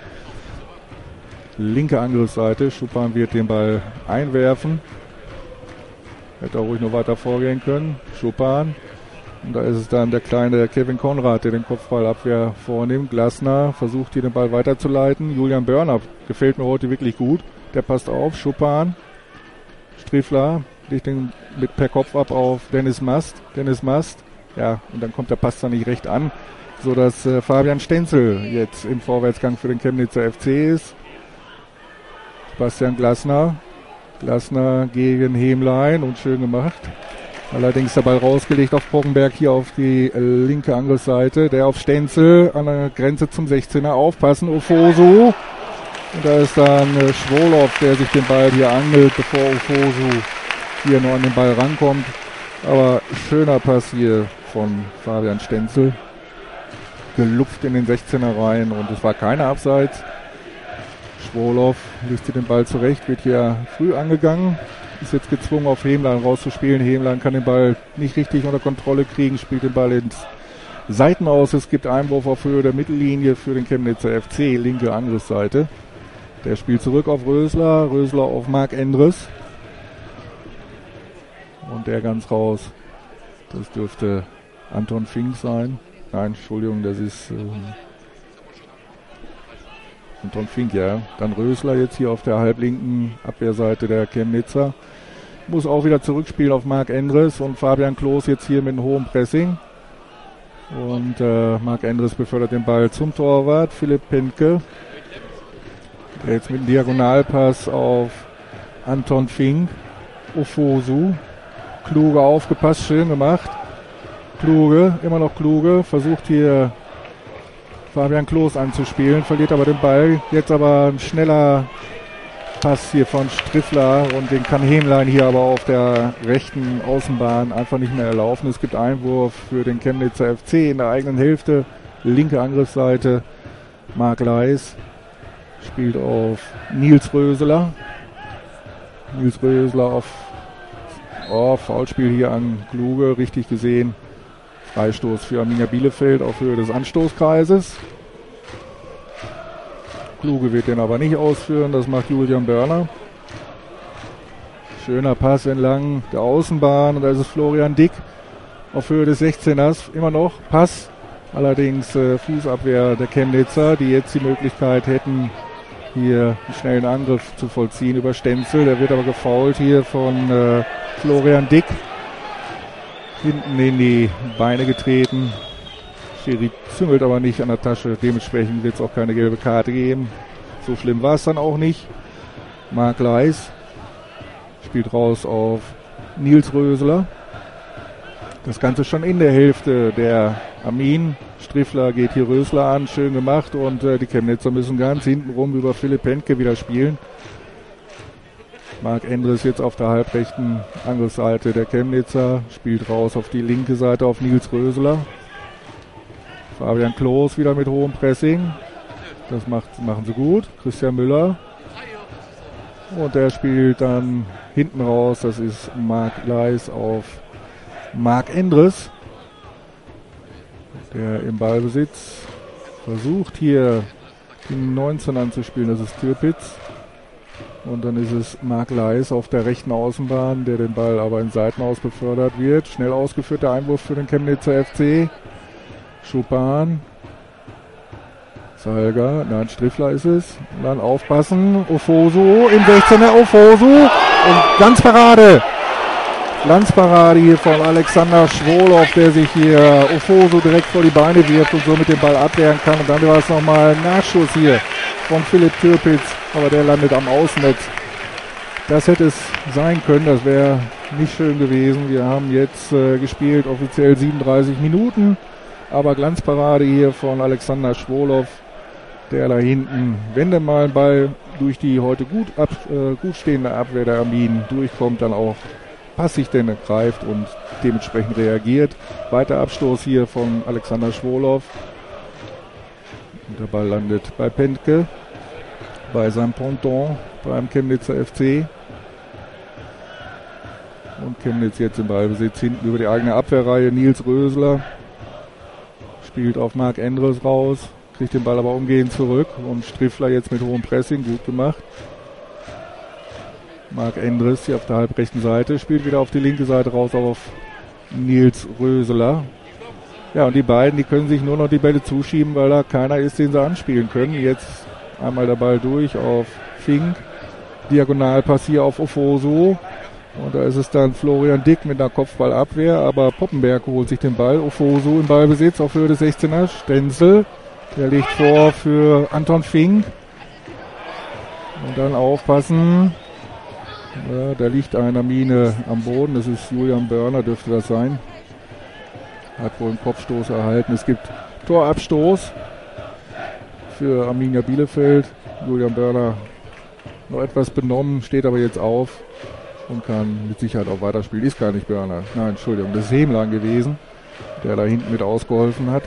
Linke Angriffsseite. Schuppan wird den Ball einwerfen. Hätte auch ruhig noch weiter vorgehen können. Schuppan. Und da ist es dann der kleine Kevin Konrad, der den Kopfballabwehr vornimmt. Glasner versucht hier den Ball weiterzuleiten. Julian Börner gefällt mir heute wirklich gut. Der passt auf. Schuppan. Striffler legt den mit per Kopf ab auf Dennis Mast. Dennis Mast. Ja, und dann kommt der Pass da nicht recht an, sodass äh, Fabian Stenzel jetzt im Vorwärtsgang für den Chemnitzer F C ist. Sebastian Glasner. Glasner gegen Hemlein und schön gemacht. Allerdings der Ball rausgelegt auf Poggenberg hier auf die linke Angriffsseite. Der auf Stenzel an der Grenze zum sechzehner. Aufpassen, Ofosu. Und da ist dann äh, Schwolow, der sich den Ball hier angelt, bevor Ofosu hier noch an den Ball rankommt. Aber schöner Pass hier von Fabian Stenzel. Gelupft in den sechzehner rein, und es war keine Abseits. Schwolow löst hier den Ball zurecht, wird hier früh angegangen. Ist jetzt gezwungen, auf Hemlein rauszuspielen. Hemlein kann den Ball nicht richtig unter Kontrolle kriegen, spielt den Ball ins Seitenaus. Es gibt Einwurf auf Höhe der Mittellinie für den Chemnitzer F C, linke Angriffsseite. Der spielt zurück auf Rösler, Rösler auf Marc Endres. Und der ganz raus. Das dürfte Anton Fink sein. Nein, Entschuldigung, das ist ähm, Anton Fink, ja. Dann Rösler jetzt hier auf der halblinken Abwehrseite der Chemnitzer. Muss auch wieder zurückspielen auf Marc Endres, und Fabian Klos jetzt hier mit einem hohen Pressing. Und äh, Marc Endres befördert den Ball zum Torwart, Philipp Penke. Der jetzt mit einem Diagonalpass auf Anton Fink. Ofosu. Kluge aufgepasst, schön gemacht. Kluge, immer noch Kluge, versucht hier Fabian Klos anzuspielen, verliert aber den Ball. Jetzt aber ein schneller Pass hier von Striffler, und den kann Hemlein hier aber auf der rechten Außenbahn einfach nicht mehr erlaufen. Es gibt Einwurf für den Chemnitzer F C in der eigenen Hälfte. Linke Angriffsseite. Marc Leis spielt auf Nils Röseler. Nils Röseler auf oh, Foulspiel hier an Kluge, richtig gesehen. Freistoß für Arminia Bielefeld auf Höhe des Anstoßkreises. Kluge wird den aber nicht ausführen, das macht Julian Börner. Schöner Pass entlang der Außenbahn und da ist es Florian Dick auf Höhe des sechzehners. Immer noch Pass, allerdings äh, Fußabwehr der Chemnitzer, die jetzt die Möglichkeit hätten, hier einen schnellen Angriff zu vollziehen über Stenzel. Der wird aber gefoult hier von äh, Florian Dick. Hinten in die Beine getreten. Schiri züngelt aber nicht an der Tasche. Dementsprechend wird es auch keine gelbe Karte geben. So schlimm war es dann auch nicht. Marc Leis spielt raus auf Nils Rösler. Das Ganze schon in der Hälfte der Armin. Striffler geht hier Rösler an, schön gemacht und äh, die Chemnitzer müssen ganz hintenrum über Philipp Pentke wieder spielen. Marc Endres jetzt auf der halbrechten Angriffsseite der Chemnitzer, spielt raus auf die linke Seite auf Nils Rösler. Fabian Klos wieder mit hohem Pressing. Das macht, machen sie gut. Christian Müller. Und der spielt dann hinten raus, das ist Marc Leis auf Marc Endres, der im Ballbesitz versucht hier die neunzehn anzuspielen, das ist Türpitz. Und dann ist es Marc Leis auf der rechten Außenbahn, der den Ball aber in Seitenaus befördert wird. Schnell ausgeführter Einwurf für den Chemnitzer F C. Schupan. Salga, nein, Striffler ist es. Und dann aufpassen, Ofosu im sechzehner, Ofosu und Glanzparade. Glanzparade hier von Alexander Schwolow, der sich hier Ofosu direkt vor die Beine wirft und somit den Ball abwehren kann. Und dann war es nochmal ein Nachschuss hier von Philipp Türpitz, aber der landet am Außennetz. Das hätte es sein können, das wäre nicht schön gewesen. Wir haben jetzt äh, gespielt, offiziell siebenunddreißig Minuten, aber Glanzparade hier von Alexander Schwolow, der da hinten, wenn der mal ein Ball durch die heute gut, ab, äh, gut stehende Abwehr der Armin durchkommt, dann auch passig denn greift und dementsprechend reagiert. Weiter Abstoß hier von Alexander Schwolow. Und der Ball landet bei Pentke, bei seinem Ponton, beim Chemnitzer F C. Und Chemnitz jetzt im Ballbesitz hinten über die eigene Abwehrreihe. Nils Rösler spielt auf Marc Endres raus, kriegt den Ball aber umgehend zurück. Und Striffler jetzt mit hohem Pressing, gut gemacht. Marc Endres hier auf der halbrechten Seite, spielt wieder auf die linke Seite raus auf Nils Rösler. Ja, und die beiden, die können sich nur noch die Bälle zuschieben, weil da keiner ist, den sie anspielen können. Jetzt einmal der Ball durch auf Fink. Diagonalpass hier auf Ofosu. Und da ist es dann Florian Dick mit einer Kopfballabwehr, aber Poppenberg holt sich den Ball. Ofosu im Ballbesitz auf Höhe des sechzehner. Stenzel, der legt vor für Anton Fink. Und dann aufpassen. Ja, da liegt eine Mine am Boden. Das ist Julian Börner, dürfte das sein. Hat wohl einen Kopfstoß erhalten. Es gibt Torabstoß für Arminia Bielefeld. Julian Börner noch etwas benommen, steht aber jetzt auf und kann mit Sicherheit auch weiterspielen. Ist gar nicht Börner. Nein, Entschuldigung, das ist Hemlang gewesen, der da hinten mit ausgeholfen hat.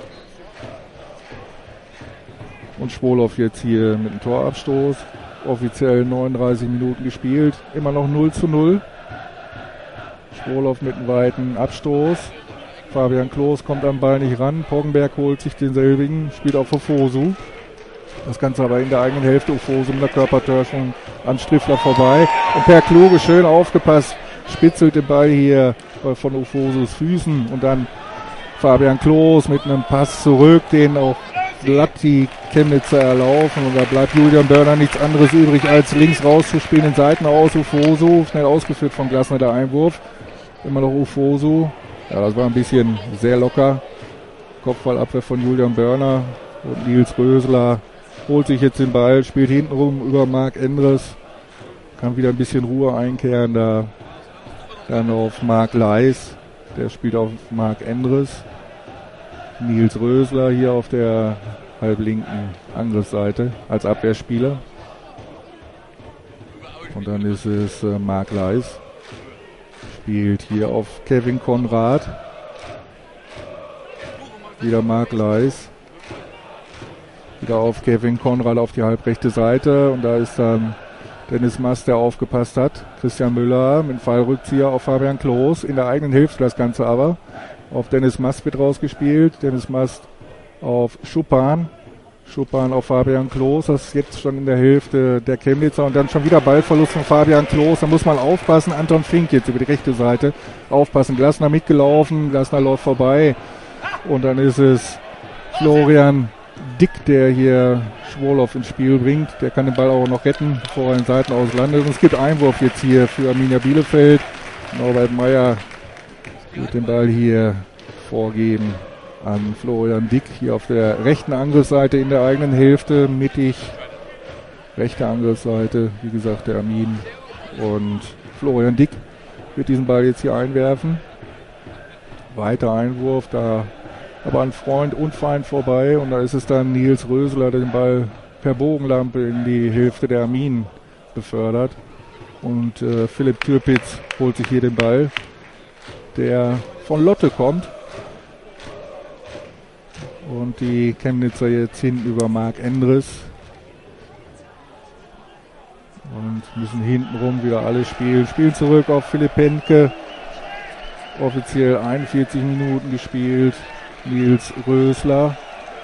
Und Schwolow jetzt hier mit einem Torabstoß. Offiziell neununddreißig Minuten gespielt. Immer noch null zu null. Schwolow mit einem weiten Abstoß. Fabian Klos kommt am Ball nicht ran. Poggenberg holt sich denselbigen, spielt auf Ofosu. Das Ganze aber in der eigenen Hälfte. Ofosu mit der Körpertäuschung an Striffler vorbei. Und Per Kluge, schön aufgepasst, spitzelt den Ball hier von Ofosus Füßen. Und dann Fabian Klos mit einem Pass zurück, den auch glatt die Chemnitzer erlaufen. Und da bleibt Julian Börner nichts anderes übrig, als links rauszuspielen, in Seiten aus. Ofosu, schnell ausgeführt von Glasner der Einwurf. Immer noch Ofosu. Ja, das war ein bisschen sehr locker. Kopfballabwehr von Julian Börner. Und Nils Rösler holt sich jetzt den Ball, spielt hintenrum über Marc Endres. Kann wieder ein bisschen Ruhe einkehren. Da dann auf Marc Leis. Der spielt auf Marc Endres. Nils Rösler hier auf der halblinken Angriffsseite als Abwehrspieler. Und dann ist es äh, Marc Leis. Spielt hier auf Kevin Konrad. Wieder Marc Leis. Wieder auf Kevin Konrad auf die halbrechte Seite. Und da ist dann Dennis Mast, der aufgepasst hat. Christian Müller mit Fallrückzieher auf Fabian Klos. In der eigenen Hälfte das Ganze aber. Auf Dennis Mast wird rausgespielt. Dennis Mast auf Schupan. Schuppan auf Fabian Klos, das ist jetzt schon in der Hälfte der Chemnitzer und dann schon wieder Ballverlust von Fabian Klos. Da muss man aufpassen, Anton Fink jetzt über die rechte Seite aufpassen. Glasner mitgelaufen, Glasner läuft vorbei und dann ist es Florian Dick, der hier Schwolow ins Spiel bringt. Der kann den Ball auch noch retten, bevor er in den Seiten auslandet. Und es gibt Einwurf jetzt hier für Arminia Bielefeld. Norbert Meyer wird den Ball hier vorgeben an Florian Dick, hier auf der rechten Angriffsseite in der eigenen Hälfte, mittig, rechte Angriffsseite, wie gesagt, der Armin. Und Florian Dick wird diesen Ball jetzt hier einwerfen. Weiter Einwurf, da aber an Freund und Feind vorbei. Und da ist es dann Nils Rösler, der den Ball per Bogenlampe in die Hälfte der Armin befördert. Und äh, Philipp Türpitz holt sich hier den Ball, der von Lotte kommt. Und die Chemnitzer jetzt hinten über Marc Endres. Und müssen hintenrum wieder alle spielen. Spielen zurück auf Philipp Penke. Offiziell einundvierzig Minuten gespielt. Nils Rösler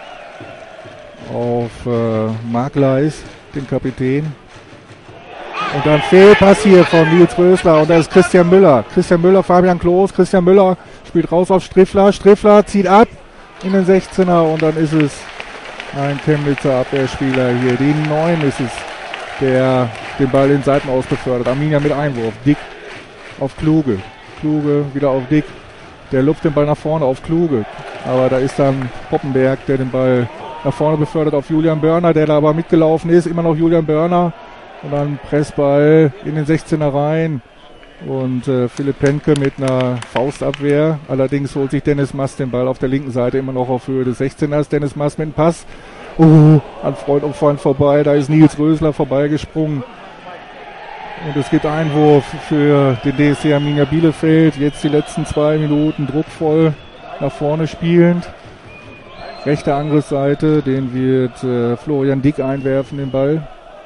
auf äh, Marc Leis, den Kapitän. Und dann Fehlpass hier von Nils Rösler. Und da ist Christian Müller. Christian Müller, Fabian Klos. Christian Müller spielt raus auf Striffler. Striffler zieht ab in den sechzehner und dann ist es ein Chemnitzer Abwehrspieler hier. Die neun ist es, der den Ball in Seiten aus befördert. Arminia mit Einwurf. Dick auf Kluge. Kluge wieder auf Dick. Der lupft den Ball nach vorne auf Kluge. Aber da ist dann Poppenberg, der den Ball nach vorne befördert auf Julian Börner, der da aber mitgelaufen ist. Immer noch Julian Börner. Und dann Pressball in den sechzehner rein. Und äh, Philipp Penke mit einer Faustabwehr. Allerdings holt sich Dennis Mast den Ball auf der linken Seite immer noch auf Höhe des sechzehners. Dennis Mast mit dem Pass. Uh, an Freund und Feind vorbei. Da ist Nils Rösler vorbeigesprungen. Und es gibt Einwurf für den D S C Arminia Bielefeld. Jetzt die letzten zwei Minuten druckvoll nach vorne spielend. Rechte Angriffsseite, den wird äh, Florian Dick einwerfen, den Ball.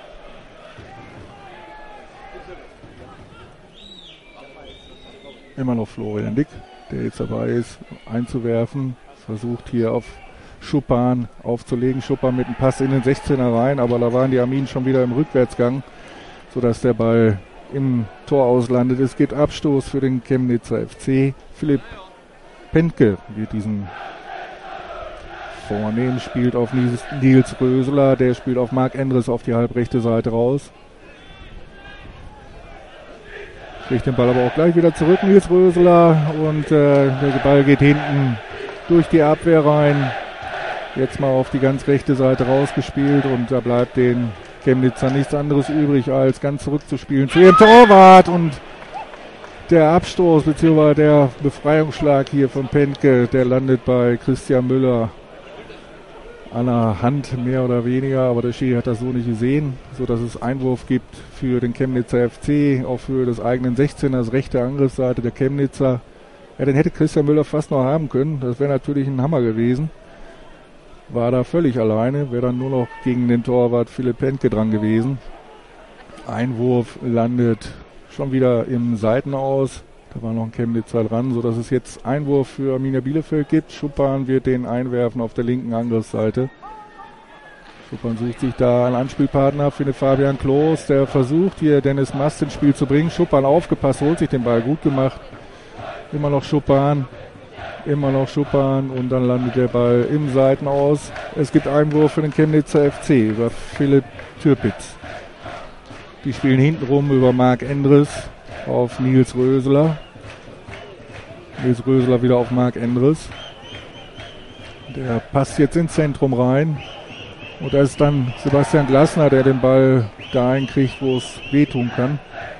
Immer noch Florian Dick, der jetzt dabei ist, einzuwerfen. Versucht hier auf Schuppan aufzulegen. Schuppan mit einem Pass in den sechzehner rein, aber da waren die Arminen schon wieder im Rückwärtsgang, sodass der Ball im Tor auslandet. Es gibt Abstoß für den Chemnitzer F C. Philipp Penke wird diesen vornehmen, spielt auf Nils, Nils Rösler, der spielt auf Marc Endres auf die halbrechte Seite raus. Kriegt den Ball aber auch gleich wieder zurück, Nils Rösler, und äh, der Ball geht hinten durch die Abwehr rein. Jetzt mal auf die ganz rechte Seite rausgespielt und da bleibt den Chemnitzer nichts anderes übrig, als ganz zurückzuspielen zu ihrem Torwart. Und der Abstoß bzw. der Befreiungsschlag hier von Penke, der landet bei Christian Müller an der Hand mehr oder weniger, aber der Schiri hat das so nicht gesehen, sodass es Einwurf gibt für den Chemnitzer F C auf Höhe des eigenen sechzehners, rechte Angriffsseite der Chemnitzer. Ja, den hätte Christian Müller fast noch haben können, das wäre natürlich ein Hammer gewesen. War da völlig alleine, wäre dann nur noch gegen den Torwart Philipp Penke dran gewesen. Einwurf landet schon wieder im Seitenaus. Da war noch ein Chemnitzer dran, sodass es jetzt Einwurf für Arminia Bielefeld gibt. Schuppan wird den einwerfen auf der linken Angriffsseite. Schuppan sucht sich da einen Anspielpartner, findet Fabian Klos, der versucht hier Dennis Mast ins Spiel zu bringen. Schuppan aufgepasst, holt sich den Ball, gut gemacht. Immer noch Schuppan, immer noch Schuppan und dann landet der Ball im Seitenaus. Es gibt Einwurf für den Chemnitzer F C über Philipp Türpitz. Die spielen hintenrum über Marc Endres auf Nils Rösler. Nils Rösler wieder auf Marc Endres. Der passt jetzt ins Zentrum rein. Und da ist dann Sebastian Glasner, der den Ball dahin kriegt, wo es wehtun kann.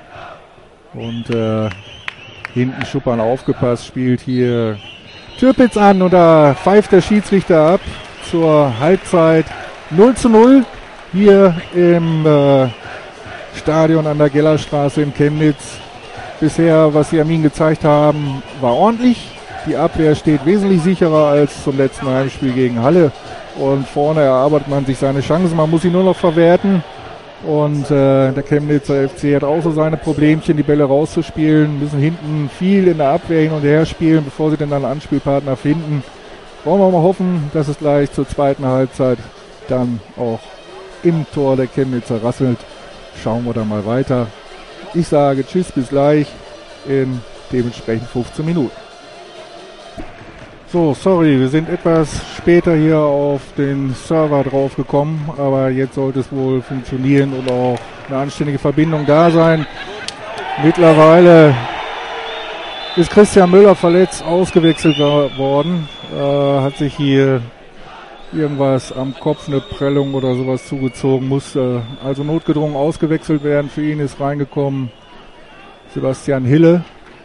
Und äh, hinten Schuppan aufgepasst, spielt hier Türpitz an und da pfeift der Schiedsrichter ab zur Halbzeit null zu null hier im äh, Stadion an der Gellerstraße in Chemnitz. Bisher, was die Arminen gezeigt haben, war ordentlich. Die Abwehr steht wesentlich sicherer als zum letzten Heimspiel gegen Halle. Und vorne erarbeitet man sich seine Chancen. Man muss sie nur noch verwerten. Und äh, der Chemnitzer F C hat auch so seine Problemchen, die Bälle rauszuspielen. Müssen hinten viel in der Abwehr hin und her spielen, bevor sie dann einen Anspielpartner finden. Wollen wir mal hoffen, dass es gleich zur zweiten Halbzeit dann auch im Tor der Chemnitzer rasselt. Schauen wir da mal weiter. Ich sage tschüss, bis gleich in dementsprechend fünfzehn Minuten. So, sorry, wir sind etwas später hier auf den Server drauf gekommen, aber jetzt sollte es wohl funktionieren und auch eine anständige Verbindung da sein. Mittlerweile ist Christian Müller verletzt, ausgewechselt worden, äh, hat sich hier irgendwas am Kopf, eine Prellung oder sowas zugezogen, musste also notgedrungen ausgewechselt werden. Für ihn ist reingekommen Sebastian Hille.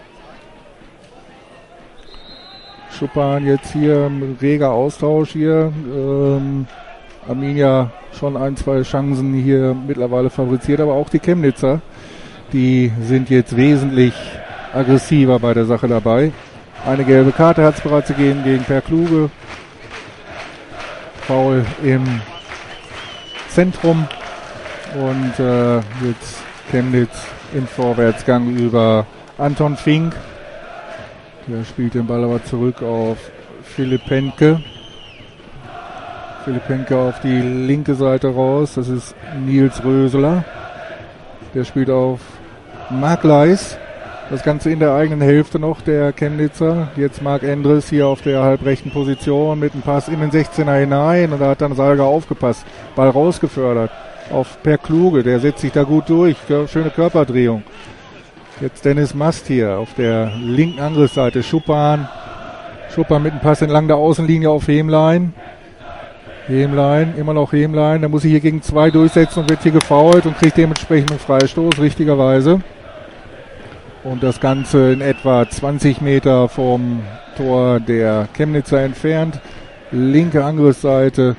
Schuppan jetzt hier ein reger Austausch hier. Ähm, Arminia schon ein, zwei Chancen hier mittlerweile fabriziert, aber auch die Chemnitzer, die sind jetzt wesentlich aggressiver bei der Sache dabei. Eine gelbe Karte hat es bereits gegeben gegen Per Kluge. Foul im Zentrum und äh, jetzt Chemnitz im Vorwärtsgang über Anton Fink. Der spielt den Ball aber zurück auf Philipp Henke. Philipp Henke auf die linke Seite raus. Das ist Nils Röseler. Der spielt auf Marc Leis. Das Ganze in der eigenen Hälfte noch, der Chemnitzer. Jetzt Marc Endres hier auf der halbrechten Position mit einem Pass in den sechzehner hinein. Und da hat dann Salga aufgepasst. Ball rausgefördert auf Per Kluge. Der setzt sich da gut durch. Schöne Körperdrehung. Jetzt Dennis Mast hier auf der linken Angriffsseite. Schuppan. Schuppan mit einem Pass entlang der Außenlinie auf Hemlein. Hemlein, immer noch Hemlein. Da muss sich hier gegen zwei durchsetzen und wird hier gefoult und kriegt dementsprechend einen Freistoß, richtigerweise. Und das Ganze in etwa zwanzig Meter vom Tor der Chemnitzer entfernt. Linke Angriffsseite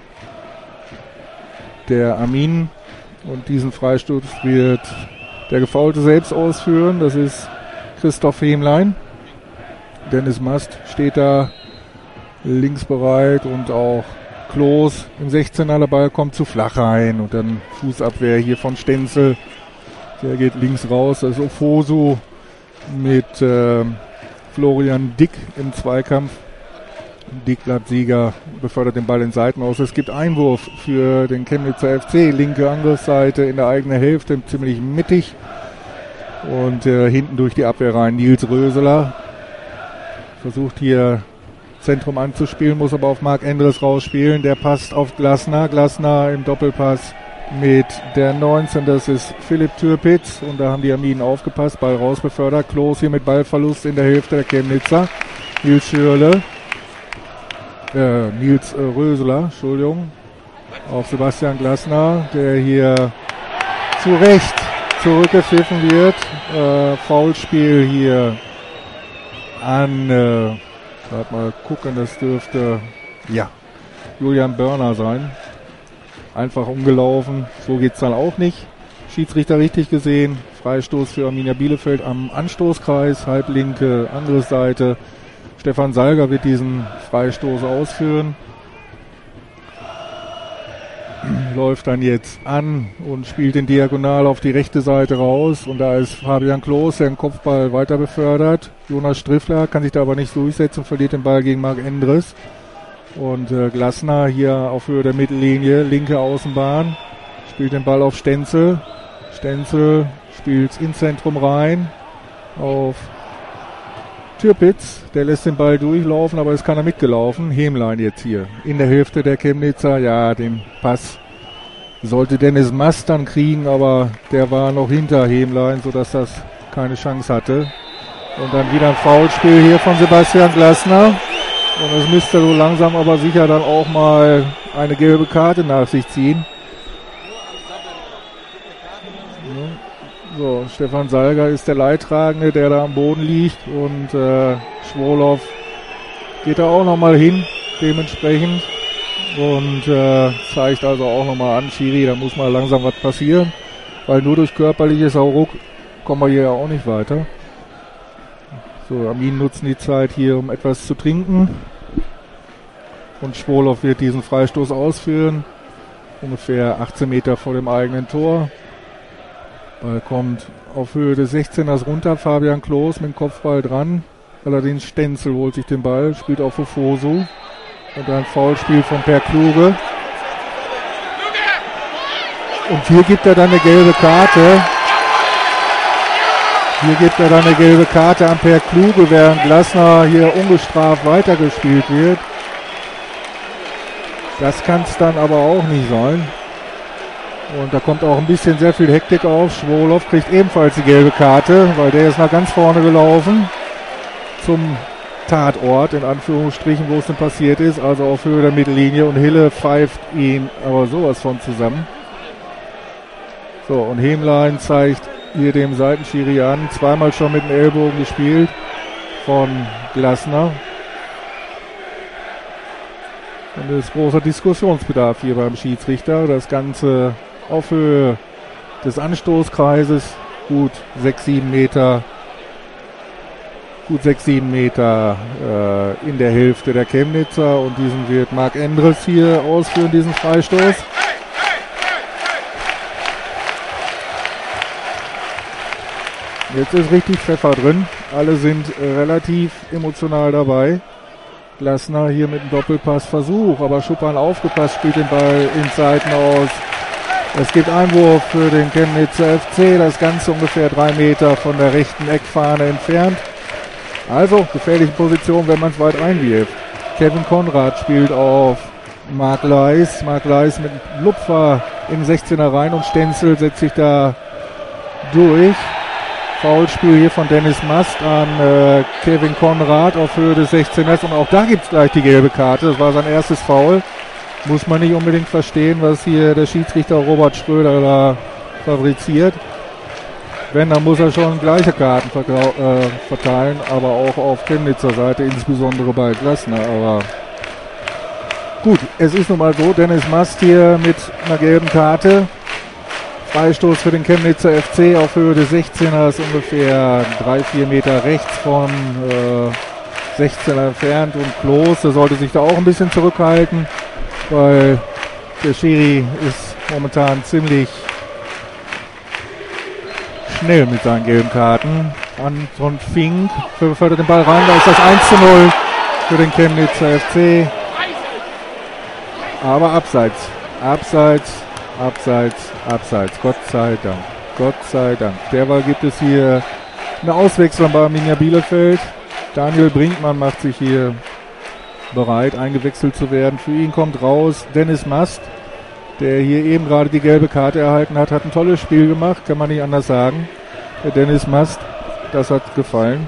der Arminen. Und diesen Freistoß wird der Gefaulte selbst ausführen. Das ist Christoph Hemlein. Dennis Mast steht da links bereit und auch Klos im sechzehner. Der Ball kommt zu flach rein und dann Fußabwehr hier von Stenzel. Der geht links raus. Das ist Ofosu mit äh, Florian Dick im Zweikampf. Dick bleibt Sieger, befördert den Ball in Seiten aus. Es gibt Einwurf für den Chemnitzer F C. Linke Angriffsseite in der eigenen Hälfte, ziemlich mittig. Und äh, hinten durch die Abwehr rein Nils Röseler. Versucht hier Zentrum anzuspielen, muss aber auf Marc Endres rausspielen. Der passt auf Glasner. Glasner im Doppelpass mit der neunzehn. Das ist Philipp Türpitz. Und da haben die Arminen aufgepasst. Ball rausbefördert. Klos hier mit Ballverlust in der Hälfte der Chemnitzer. Nils Schürle. Äh, Nils äh, Röseler, Entschuldigung. Auf Sebastian Glasner, der hier zu Recht zurückgepfiffen wird. Äh, Foulspiel hier an, äh, gerade mal gucken, das dürfte, ja, Julian Börner sein. Einfach umgelaufen, so geht's dann auch nicht. Schiedsrichter richtig gesehen, Freistoß für Arminia Bielefeld am Anstoßkreis, halblinke Angriffsseite. Stefan Salga wird diesen Freistoß ausführen. Läuft dann jetzt an und spielt den Diagonal auf die rechte Seite raus. Und da ist Fabian Klos, der den Kopfball weiter befördert. Jonas Striffler kann sich da aber nicht durchsetzen, verliert den Ball gegen Marc Endres. Und äh, Glasner hier auf Höhe der Mittellinie, linke Außenbahn, spielt den Ball auf Stenzel. Stenzel spielt ins Zentrum rein auf Türpitz, der lässt den Ball durchlaufen, aber ist keiner mitgelaufen. Hemlein jetzt hier in der Hälfte der Chemnitzer. Ja, den Pass sollte Dennis Mast dann kriegen, aber der war noch hinter Hemlein, sodass das keine Chance hatte. Und dann wieder ein Foulspiel hier von Sebastian Glasner. Und es müsste so langsam aber sicher dann auch mal eine gelbe Karte nach sich ziehen. So, Stefan Salga ist der Leidtragende, der da am Boden liegt, und äh, Schwolow geht da auch nochmal hin, dementsprechend, und äh, zeigt also auch nochmal an, Schiri, da muss mal langsam was passieren, weil nur durch körperliches Hauruck kommen wir hier ja auch nicht weiter. So, Armin nutzen die Zeit hier, um etwas zu trinken, und Schwolow wird diesen Freistoß ausführen, ungefähr achtzehn Meter vor dem eigenen Tor. Ball kommt auf Höhe des sechzehners runter, Fabian Klos mit dem Kopfball dran. Allerdings Stenzel holt sich den Ball, spielt auf Ofosu. Und dann Foulspiel von Per Kluge. Und hier gibt er dann eine gelbe Karte. Hier gibt er dann eine gelbe Karte an Per Kluge, während Glasner hier ungestraft weitergespielt wird. Das kann es dann aber auch nicht sein. Und da kommt auch ein bisschen sehr viel Hektik auf. Schwolow kriegt ebenfalls die gelbe Karte, weil der ist nach ganz vorne gelaufen zum Tatort, in Anführungsstrichen, wo es denn passiert ist, also auf Höhe der Mittellinie, und Hille pfeift ihn aber sowas von zusammen. So, und Hämlein zeigt hier dem Seitenschiri an, zweimal schon mit dem Ellbogen gespielt von Glasner. Und es ist großer Diskussionsbedarf hier beim Schiedsrichter. Das Ganze auf Höhe des Anstoßkreises, gut sechs, sieben Meter, gut sechs, sieben Meter äh, in der Hälfte der Chemnitzer, und diesen wird Marc Endres hier ausführen, diesen Freistoß. Jetzt ist richtig Pfeffer drin. Alle sind äh, relativ emotional dabei. Glasner hier mit einem Doppelpassversuch, aber Schuppan aufgepasst, spielt den Ball in Seiten aus. Es gibt Einwurf für den Chemnitzer F C, das Ganze ungefähr drei Meter von der rechten Eckfahne entfernt. Also gefährliche Position, wenn man es weit reinwirft. Kevin Konrad spielt auf Marc Leis. Marc Leis mit einem Lupfer in den sechzehner rein, und Stenzel setzt sich da durch. Foulspiel hier von Dennis Mast an äh, Kevin Konrad auf Höhe des sechzehners, und auch da gibt es gleich die gelbe Karte. Das war sein erstes Foul. Muss man nicht unbedingt verstehen, was hier der Schiedsrichter Robert Schröder da fabriziert. Wenn, dann muss er schon gleiche Karten äh, verteilen, aber auch auf Chemnitzer Seite, insbesondere bei Glasner. Aber gut, es ist nun mal so, Dennis Mast hier mit einer gelben Karte. Freistoß für den Chemnitzer F C auf Höhe des sechzehners, ungefähr drei, vier Meter rechts von äh, sechzehner entfernt, und Kloß, der sollte sich da auch ein bisschen zurückhalten, weil der Schiri ist momentan ziemlich schnell mit seinen gelben Karten. Anton Fink fördert den Ball rein, da ist das eins zu null für den Chemnitzer F C. Aber abseits, abseits, abseits, abseits, Gott sei Dank, Gott sei Dank. Derweil gibt es hier eine Auswechslung bei Arminia Bielefeld. Daniel Brinkmann macht sich hier bereit, eingewechselt zu werden. Für ihn kommt raus Dennis Mast, der hier eben gerade die gelbe Karte erhalten hat. Hat ein tolles Spiel gemacht, kann man nicht anders sagen. Der Dennis Mast, das hat gefallen.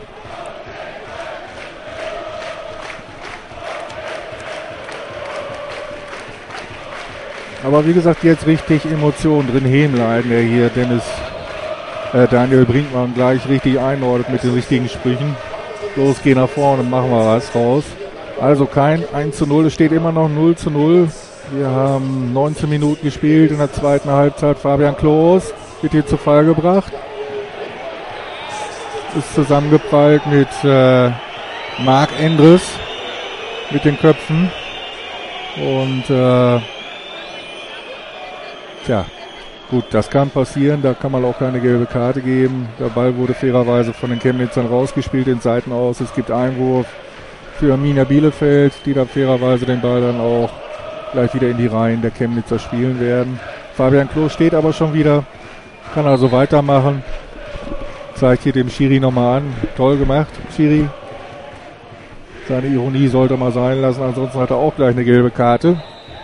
Aber wie gesagt, jetzt richtig Emotionen drin. Hämlein, der hier Dennis, äh, Daniel Brinkmann gleich richtig einordnet mit den richtigen Sprüchen. Los, geh nach vorne, machen wir was raus. Also kein eins zu null, es steht immer noch null zu null. Wir haben neunzehn Minuten gespielt in der zweiten Halbzeit. Fabian Kloß wird hier zu Fall gebracht. Ist zusammengeprallt mit äh, Marc Endres mit den Köpfen. Und äh, tja, gut, das kann passieren, da kann man auch keine gelbe Karte geben. Der Ball wurde fairerweise von den Chemnitzern rausgespielt, in Seiten aus. Es gibt Einwurf für Arminia Bielefeld, die da fairerweise den Ball dann auch gleich wieder in die Reihen der Chemnitzer spielen werden. Fabian Kloß steht aber schon wieder, kann also weitermachen. Zeigt hier dem Schiri nochmal an. Toll gemacht, Schiri. Seine Ironie sollte mal sein lassen, ansonsten hat er auch gleich eine gelbe Karte.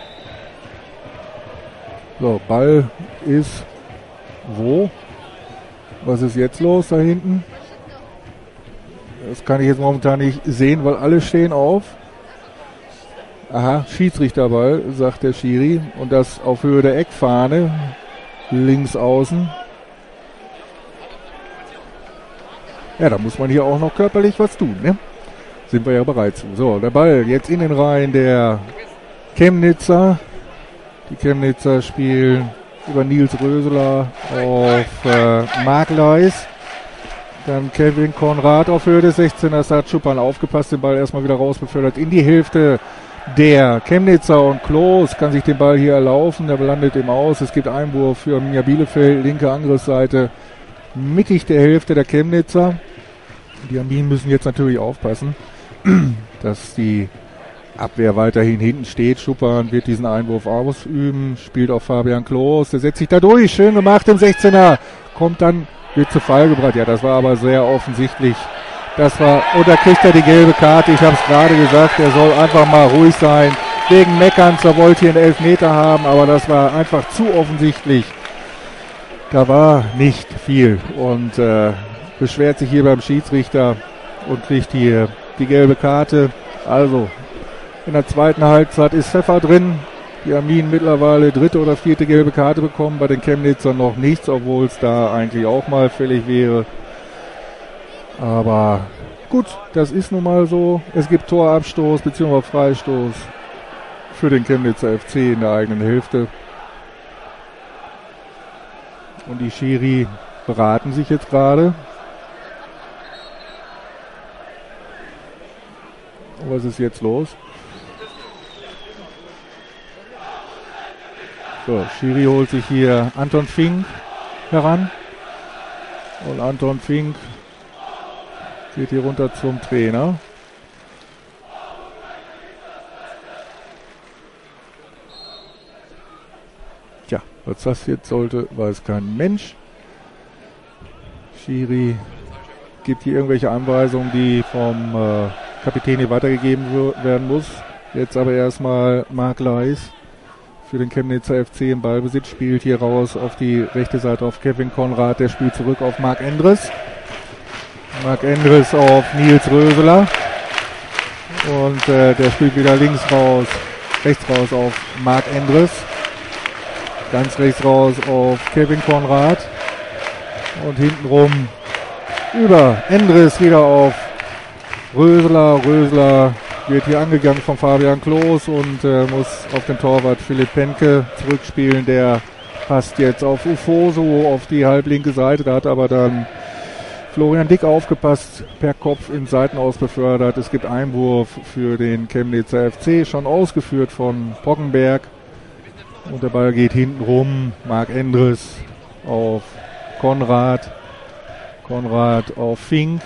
So, Ball ist wo? Was ist jetzt los da hinten? Das kann ich jetzt momentan nicht sehen, weil alle stehen auf. Aha, Schiedsrichterball, sagt der Schiri. Und das auf Höhe der Eckfahne. Links außen. Ja, da muss man hier auch noch körperlich was tun, ne? Sind wir ja bereit zu. So, der Ball jetzt in den Reihen der Chemnitzer. Die Chemnitzer spielen über Nils Röseler auf äh, Marc Leis. Dann Kevin Konrad auf Höhe des sechzehners. Da hat Schuppan aufgepasst, den Ball erstmal wieder rausbefördert in die Hälfte der Chemnitzer, und Kloß kann sich den Ball hier erlaufen. Der landet im Aus. Es gibt Einwurf für Arminia Bielefeld, linke Angriffsseite, mittig der Hälfte der Chemnitzer. Die Arminen müssen jetzt natürlich aufpassen, dass die Abwehr weiterhin hinten steht. Schuppan wird diesen Einwurf ausüben, spielt auf Fabian Klos, der setzt sich da durch, schön gemacht im sechzehner, kommt dann, wird zu Fall gebracht. Ja, das war aber sehr offensichtlich. Das war, und da kriegt er die gelbe Karte, ich habe es gerade gesagt, er soll einfach mal ruhig sein. Wegen Meckerns, er wollte hier einen Elfmeter haben, aber das war einfach zu offensichtlich. Da war nicht viel und äh, beschwert sich hier beim Schiedsrichter und kriegt hier die gelbe Karte. Also in der zweiten Halbzeit ist Pfeffer drin. Die Armin mittlerweile dritte oder vierte gelbe Karte bekommen, bei den Chemnitzern noch nichts, obwohl es da eigentlich auch mal fällig wäre. Aber gut, das ist nun mal so. Es gibt Torabstoß bzw. Freistoß für den Chemnitzer F C in der eigenen Hälfte. Und die Schiri beraten sich jetzt gerade. Was ist jetzt los? So, Schiri holt sich hier Anton Fink heran. Und Anton Fink geht hier runter zum Trainer. Tja, was das jetzt sollte, weiß kein Mensch. Schiri gibt hier irgendwelche Anweisungen, die vom äh, Kapitän hier weitergegeben w- werden muss. Jetzt aber erstmal Marc Leis für den Chemnitzer F C im Ballbesitz, spielt hier raus auf die rechte Seite auf Kevin Konrad, der spielt zurück auf Marc Endres. Marc Endres auf Nils Röseler und äh, der spielt wieder links raus, rechts raus auf Marc Endres, ganz rechts raus auf Kevin Konrad und hintenrum über Endres wieder auf Röseler. Röseler wird hier angegangen von Fabian Klos und äh, muss auf den Torwart Philipp Penke zurückspielen. Der passt jetzt auf Ufoso auf die halblinke Seite. Da hat aber dann Florian Dick aufgepasst, per Kopf in Seitenaus befördert. Es gibt Einwurf für den Chemnitzer F C, schon ausgeführt von Poggenberg. Und der Ball geht hinten rum. Marc Endres auf Konrad. Konrad auf Fink.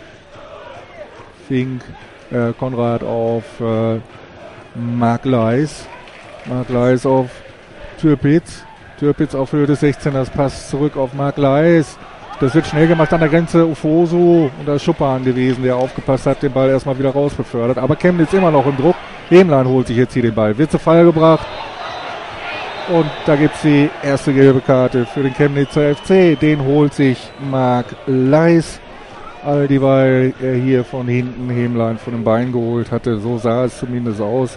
Fink. Äh, Konrad auf äh, Marc Leis. Marc Leis auf Türpitz. Türpitz auf Höhe des sechzehners, Pass zurück auf Marc Leis. Das wird schnell gemacht an der Grenze. Ufoso und da ist Schuppan gewesen, der aufgepasst hat, den Ball erstmal wieder raus befördert. Aber Chemnitz immer noch im Druck. Hemlein holt sich jetzt hier den Ball. Wird zu Fall gebracht. Und da gibt es die erste gelbe Karte für den Chemnitzer F C. Den holt sich Marc Leis. All dieweil er hier von hinten Hemlein von dem Bein geholt hatte. So sah es zumindest aus.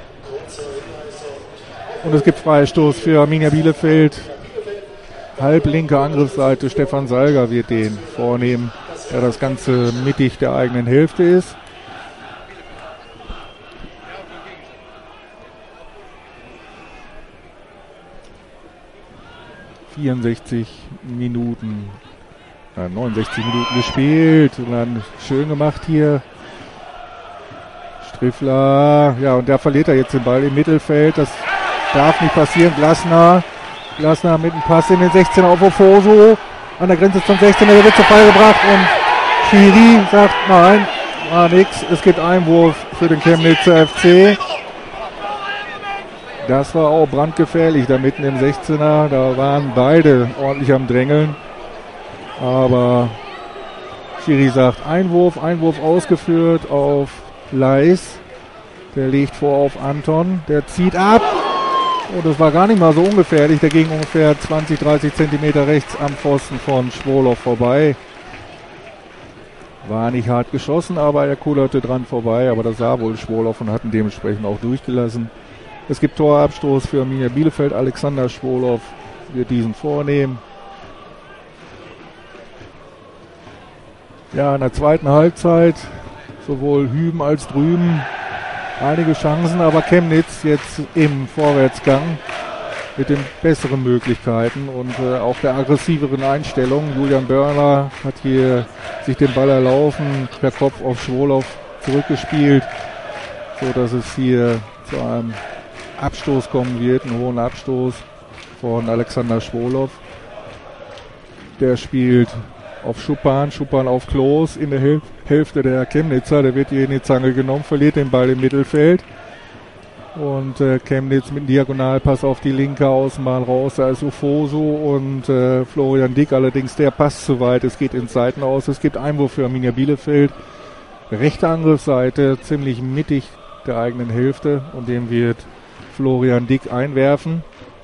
Und es gibt Freistoß für Arminia Bielefeld. Halblinke Angriffsseite. Stefan Salger wird den vornehmen, der das Ganze mittig der eigenen Hälfte ist. vierundsechzig Minuten, äh, neunundsechzig Minuten gespielt und dann schön gemacht hier. Striffler, ja, und der verliert er jetzt den Ball im Mittelfeld. Das darf nicht passieren. Glasner, Glasner mit einem Pass in den sechzehner auf Ufoso. An der Grenze zum sechzehner, der wird zu Fall gebracht und Schiri sagt, nein, war nix. Es gibt Einwurf für den Chemnitzer F C. Das war auch brandgefährlich, da mitten im sechzehner, da waren beide ordentlich am Drängeln. Aber Schiri sagt Einwurf, Einwurf ausgeführt auf Leis. Der legt vor auf Anton, der zieht ab. Und das war gar nicht mal so ungefährlich, der ging ungefähr zwanzig, dreißig Zentimeter rechts am Pfosten von Schwolow vorbei. War nicht hart geschossen, aber er kullerte dran vorbei, aber das sah wohl Schwolow und hat ihn dementsprechend auch durchgelassen. Es gibt Torabstoß für Arminia Bielefeld. Alexander Schwolow wird diesen vornehmen. Ja, in der zweiten Halbzeit sowohl hüben als drüben einige Chancen, aber Chemnitz jetzt im Vorwärtsgang mit den besseren Möglichkeiten und äh, auch der aggressiveren Einstellung. Julian Börner hat hier sich den Ball erlaufen, per Kopf auf Schwolow zurückgespielt, so dass es hier zu einem Abstoß kommen wird, einen hohen Abstoß von Alexander Schwolow. Der spielt auf Schuppan, Schuppan auf Klos in der Hil- Hälfte der Chemnitzer. Der wird hier in die Zange genommen, verliert den Ball im Mittelfeld. Und äh, Chemnitz mit einem Diagonalpass auf die linke Außenbahn raus. Da ist Ufoso und äh, Florian Dick. Allerdings der passt zu weit. Es geht ins Seiten aus. Es gibt Einwurf für Arminia Bielefeld. Rechte Angriffsseite, ziemlich mittig der eigenen Hälfte. Und den wird Florian Dick einwerfen.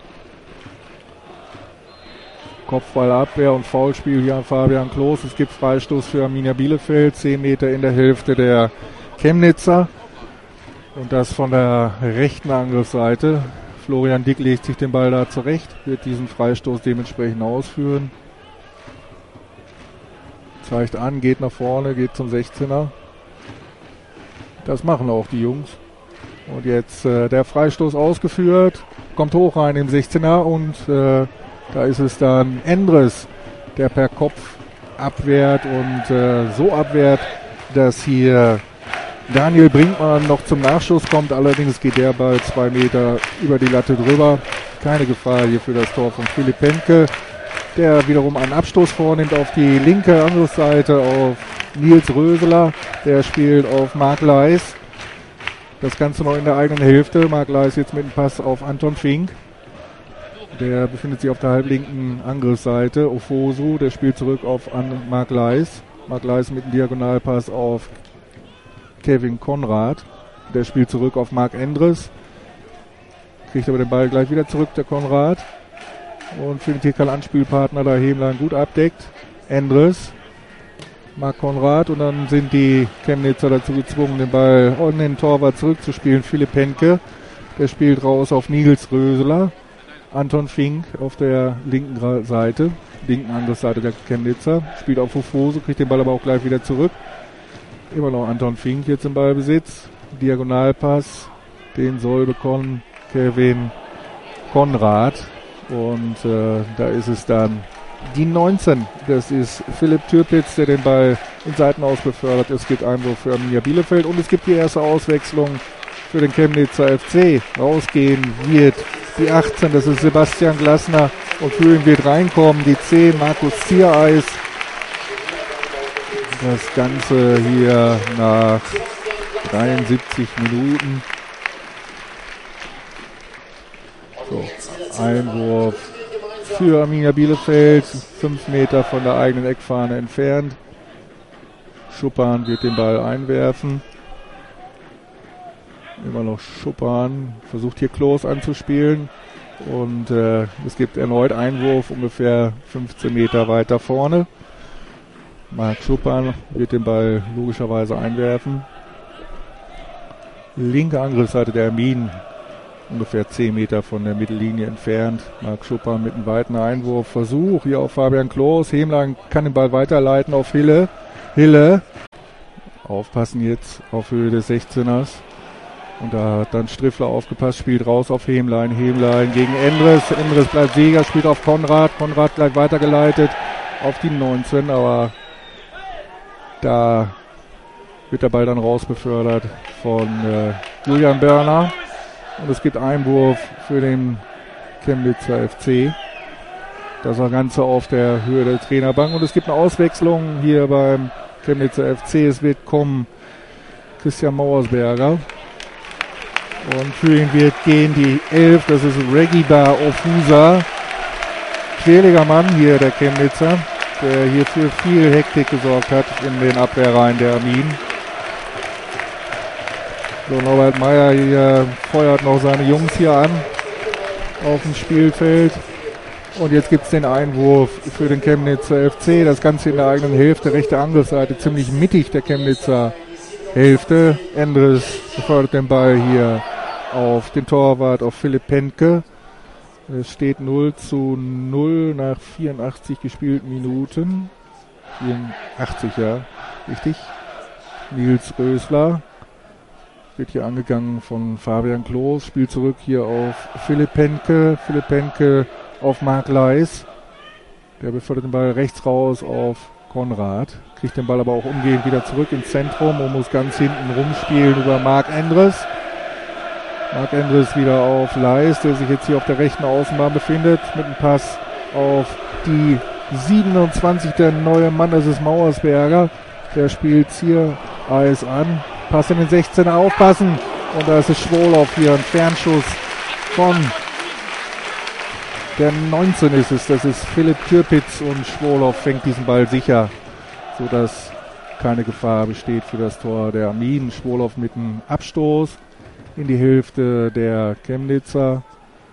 Kopfballabwehr und Foulspiel hier an Fabian Klos. Es gibt Freistoß für Arminia Bielefeld. zehn Meter in der Hälfte der Chemnitzer. Und das von der rechten Angriffsseite. Florian Dick legt sich den Ball da zurecht. Wird diesen Freistoß dementsprechend ausführen. Zeigt an, geht nach vorne, geht zum sechzehner. Das machen auch die Jungs. Und jetzt äh, der Freistoß ausgeführt. Kommt hoch rein im sechzehner und äh, da ist es dann Endres, der per Kopf abwehrt und äh, so abwehrt, dass hier Daniel Brinkmann noch zum Nachschuss kommt. Allerdings geht der Ball zwei Meter über die Latte drüber. Keine Gefahr hier für das Tor von Philipp Penke, der wiederum einen Abstoß vornimmt auf die linke Angriffsseite auf Nils Röseler. Der spielt auf Marc Leis. Das Ganze noch in der eigenen Hälfte. Marc Leis jetzt mit dem Pass auf Anton Fink. Der befindet sich auf der halblinken Angriffsseite. Ofosu, der spielt zurück auf An- Marc Leis. Marc Leis mit dem Diagonalpass auf Kevin Konrad. Der spielt zurück auf Marc Endres. Kriegt aber den Ball gleich wieder zurück, der Konrad. Und findet hier keinen Anspielpartner, da Hemlein gut abdeckt. Endres, Marc Konrad. Und dann sind die Chemnitzer dazu gezwungen, den Ball an den Torwart zurückzuspielen. Philipp Penke, der spielt raus auf Nils Röseler. Anton Fink auf der linken Seite, linken Angriffsseite der Chemnitzer, spielt auf Ofoso, kriegt den Ball aber auch gleich wieder zurück. Immer noch Anton Fink jetzt im Ballbesitz. Diagonalpass, den soll bekommen Kevin Konrad. Und äh, da ist es dann die neunzehn. Das ist Philipp Türpitz, der den Ball in Seitenaus befördert. Es gibt Einwurf für Arminia Bielefeld und es gibt die erste Auswechslung für den Chemnitzer F C. Rausgehen wird die achtzehn, das ist Sebastian Glasner, und für ihn wird reinkommen die zehn, Markus Ziereis. Das Ganze hier nach dreiundsiebzig Minuten. So, Einwurf für Arminia Bielefeld, fünf Meter von der eigenen Eckfahne entfernt. Schuppan wird den Ball einwerfen. Immer noch Schuppan, versucht hier Klos anzuspielen. Und äh, es gibt erneut Einwurf, ungefähr fünfzehn Meter weiter vorne. Marc Schuppan wird den Ball logischerweise einwerfen. Linke Angriffsseite der Arminen, ungefähr zehn Meter von der Mittellinie entfernt. Marc Schuppan mit einem weiten Einwurfversuch hier auf Fabian Klos. Hemlein kann den Ball weiterleiten auf Hille. Hille, aufpassen jetzt auf Höhe des sechzehners. Und da hat dann Striffler aufgepasst, spielt raus auf Hemlein. Hemlein gegen Endres. Endres bleibt Sieger, spielt auf Konrad. Konrad gleich weitergeleitet auf die neunzehn, aber da wird der Ball dann rausbefördert von äh, Julian Börner. Und es gibt Einwurf für den Chemnitzer F C. Das Ganze auf der Höhe der Trainerbank. Und es gibt eine Auswechslung hier beim Chemnitzer F C. Es wird kommen Christian Mauersberger. Und für ihn wird gehen die elf, das ist Regiba Ofusa. Quäliger Mann hier, der Chemnitzer, der hier für viel Hektik gesorgt hat in den Abwehrreihen der Arminen. So, Norbert Meyer hier feuert noch seine Jungs hier an auf dem Spielfeld. Und jetzt gibt es den Einwurf für den Chemnitzer F C. Das Ganze in der eigenen Hälfte, rechte Angriffsseite, ziemlich mittig der Chemnitzer Hälfte. Endres befördert den Ball hier auf den Torwart, auf Philipp Penke. Es steht null zu null nach vierundachtzig gespielten Minuten. vierundachtzig, ja, richtig. Nils Rösler wird hier angegangen von Fabian Klos, spielt zurück hier auf Philipp Penke. Philipp Penke auf Marc Leis. Der befördert den Ball rechts raus auf Konrad. Kriegt den Ball aber auch umgehend wieder zurück ins Zentrum und muss ganz hinten rumspielen über Marc Endres. Marc Endres wieder auf Leis, der sich jetzt hier auf der rechten Außenbahn befindet, mit einem Pass auf die siebenundzwanzig, der neue Mann, das ist Mauersberger. Der spielt hier Eis an. Pass in den sechzehner, aufpassen. Und da ist es Schwolow hier, ein Fernschuss von der neunzehn ist es. Das ist Philipp Türpitz und Schwolow fängt diesen Ball sicher, sodass keine Gefahr besteht für das Tor der Armin. Schwolow mit einem Abstoß in die Hälfte der Chemnitzer.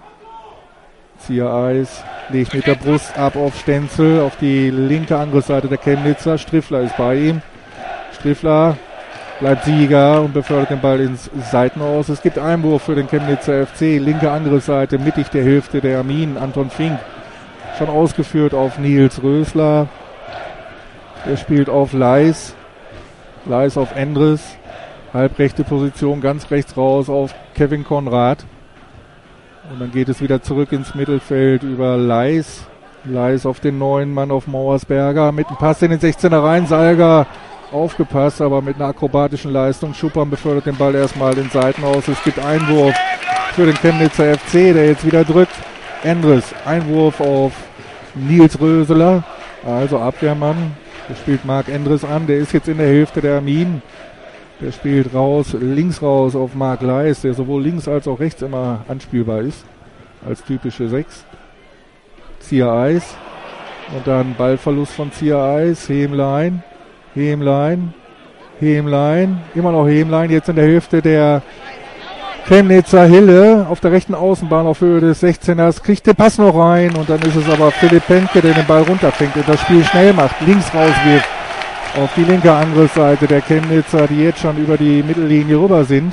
Ziereis legt mit der Brust ab auf Stenzel auf die linke Angriffsseite der Chemnitzer. Striffler ist bei ihm. Striffler bleibt Sieger und befördert den Ball ins Seitenaus. Es gibt Einwurf für den Chemnitzer F C. Linke Angriffsseite, mittig der Hälfte der Armin. Anton Fink schon ausgeführt auf Nils Rösler. Der spielt auf Leis. Leis auf Endres. Halbrechte Position, ganz rechts raus auf Kevin Konrad. Und dann geht es wieder zurück ins Mittelfeld über Leis. Leis auf den neuen Mann auf Mauersberger. Mit einem Pass in den sechzehner rein. Salga aufgepasst, aber mit einer akrobatischen Leistung. Schuppern befördert den Ball erstmal ins Seitenaus. Es gibt Einwurf für den Chemnitzer F C, der jetzt wieder drückt. Endres, Einwurf auf Nils Röseler. Also Abwehrmann. Der spielt Marc Endres an. Der ist jetzt in der Hälfte der Armin. Der spielt raus, links raus auf Marc Leis, der sowohl links als auch rechts immer anspielbar ist. Als typische sechs. Ziereis. Und dann Ballverlust von Ziereis. Hemlein. Hemlein. Hemlein. Immer noch Hemlein. Jetzt in der Hälfte der Chemnitzer. Hille auf der rechten Außenbahn auf Höhe des sechzehners. Kriegt den Pass noch rein. Und dann ist es aber Philipp Penke, der den Ball runterfängt und das Spiel schnell macht. Links rauswirft. Auf die linke Angriffsseite der Chemnitzer, die jetzt schon über die Mittellinie rüber sind.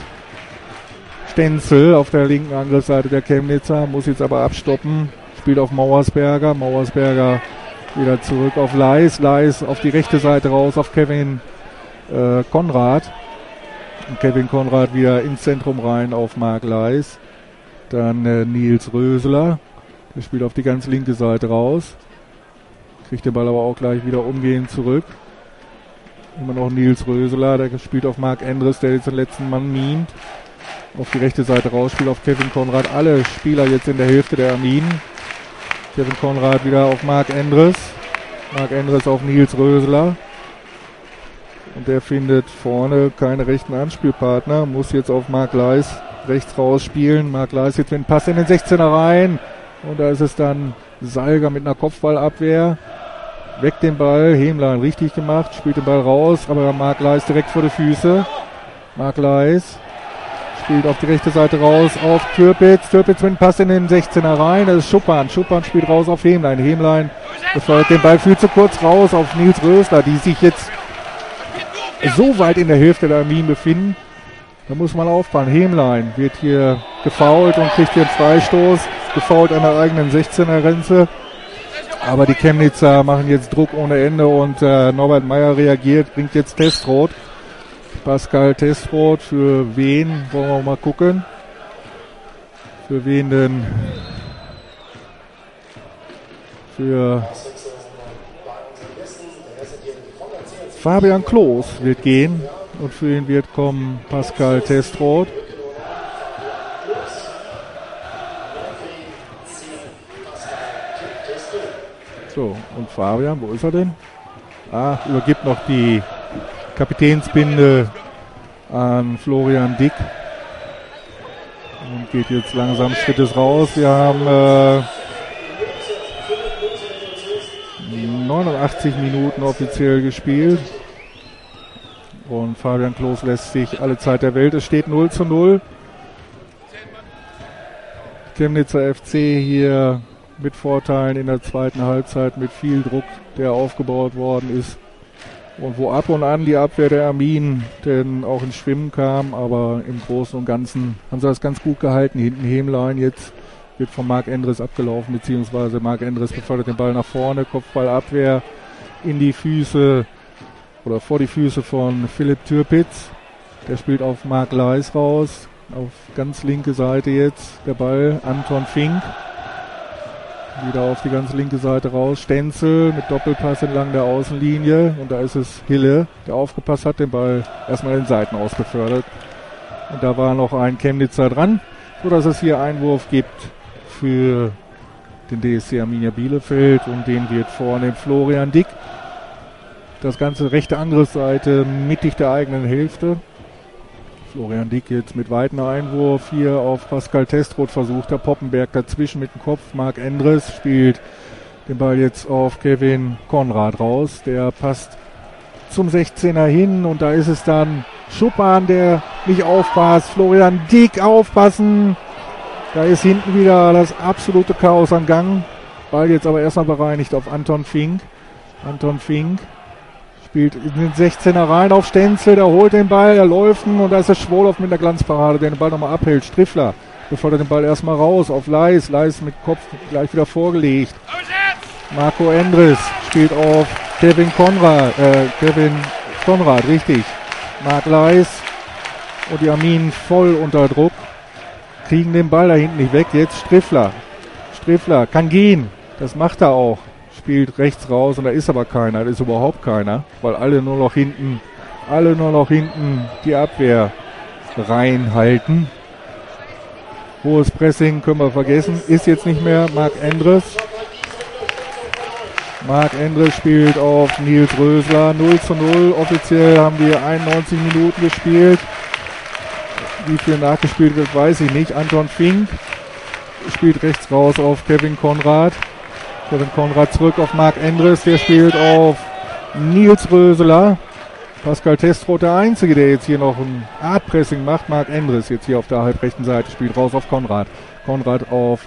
Stenzel auf der linken Angriffsseite der Chemnitzer, muss jetzt aber abstoppen. Spielt auf Mauersberger. Mauersberger wieder zurück auf Leis. Leis auf die rechte Seite raus auf Kevin äh, Konrad. Und Kevin Konrad wieder ins Zentrum rein auf Marc Leis. Dann äh, Nils Röseler. Der spielt auf die ganz linke Seite raus. Kriegt den Ball aber auch gleich wieder umgehend zurück. Immer noch Nils Röseler, der spielt auf Marc Endres, der jetzt den letzten Mann mimt. Auf die rechte Seite raus, spielt auf Kevin Konrad. Alle Spieler jetzt in der Hälfte der Armin. Kevin Konrad wieder auf Marc Endres. Marc Endres auf Nils Röseler. Und der findet vorne keine rechten Anspielpartner. Muss jetzt auf Marc Leis rechts raus spielen. Marc Leis jetzt mit dem Pass in den sechzehner rein. Und da ist es dann Salga mit einer Kopfballabwehr. Weg den Ball, Hemlein richtig gemacht, spielt den Ball raus, aber Marc Leis direkt vor die Füße. Marc Leis spielt auf die rechte Seite raus auf Türpitz. Türpitz mit dem Pass in den sechzehner rein, das ist Schuppan. Schuppan spielt raus auf Hemlein. Hemlein befördert den Ball viel zu kurz raus auf Nils Rösler, die sich jetzt so weit in der Hälfte der Armin befinden. Da muss man aufpassen. Hemlein wird hier gefoult und kriegt hier einen Freistoß. Gefoult an der eigenen sechzehner Grenze. Aber die Chemnitzer machen jetzt Druck ohne Ende und äh, Norbert Meyer reagiert, bringt jetzt Testrot. Pascal Testrot, für wen? Wollen wir mal gucken. Für wen denn? Für Fabian Klos wird gehen und für ihn wird kommen Pascal Testrot. So, und Fabian, wo ist er denn? Ah, übergibt noch die Kapitänsbinde an Florian Dick. Und geht jetzt langsam Schrittes raus. Wir haben äh, neunundachtzig Minuten offiziell gespielt. Und Fabian Klos lässt sich alle Zeit der Welt. Es steht null zu null. Chemnitzer F C hier mit Vorteilen in der zweiten Halbzeit, mit viel Druck, der aufgebaut worden ist. Und wo ab und an die Abwehr der Armin denn auch ins Schwimmen kam, aber im Großen und Ganzen haben sie das ganz gut gehalten. Hinten Hemlein jetzt wird von Marc Endres abgelaufen, beziehungsweise Marc Endres befördert den Ball nach vorne, Kopfballabwehr in die Füße oder vor die Füße von Philipp Türpitz. Der spielt auf Marc Leis raus, auf ganz linke Seite jetzt der Ball, Anton Fink. Wieder auf die ganz linke Seite raus. Stenzel mit Doppelpass entlang der Außenlinie. Und da ist es Hille, der aufgepasst hat, den Ball erstmal in den Seiten ausbefördert. Und da war noch ein Chemnitzer dran, sodass es hier Einwurf gibt für den D S C Arminia Bielefeld, und den wird vorne Florian Dick. Das ganze rechte Angriffsseite mittig der eigenen Hälfte. Florian Dick jetzt mit weiten Einwurf hier auf Pascal Testroth versucht. Der Poppenberg dazwischen mit dem Kopf. Marc Endres spielt den Ball jetzt auf Kevin Konrad raus. Der passt zum sechzehner hin und da ist es dann Schuppan, der nicht aufpasst. Florian Dick aufpassen. Da ist hinten wieder das absolute Chaos am Gang. Ball jetzt aber erstmal bereinigt auf Anton Fink. Anton Fink spielt in den sechzehner rein auf Stenzel, der holt den Ball, der läuft und da ist der Schwolow mit der Glanzparade, der den Ball nochmal abhält. Striffler befördert den Ball erstmal raus auf Leis. Leis mit Kopf gleich wieder vorgelegt. Marco Endres spielt auf Kevin Konrad, äh, Kevin Konrad, richtig. Marc Leis und die Arminen voll unter Druck. Kriegen den Ball da hinten nicht weg. Jetzt Striffler. Striffler kann gehen. Das macht er auch. Spielt rechts raus und da ist aber keiner. Da ist überhaupt keiner, weil alle nur noch hinten, alle nur noch hinten die Abwehr reinhalten. Hohes Pressing können wir vergessen. Ist jetzt nicht mehr Marc Endres. Marc Endres spielt auf Nils Rösler. null zu null. Offiziell haben wir einundneunzig Minuten gespielt. Wie viel nachgespielt wird, weiß ich nicht. Anton Fink spielt rechts raus auf Kevin Konrad. Kevin Konrad zurück auf Marc Endres. Der spielt auf Nils Rösler. Pascal Testroth der Einzige, der jetzt hier noch ein Art Pressing macht. Marc Endres jetzt hier auf der halbrechten Seite spielt raus auf Konrad. Konrad auf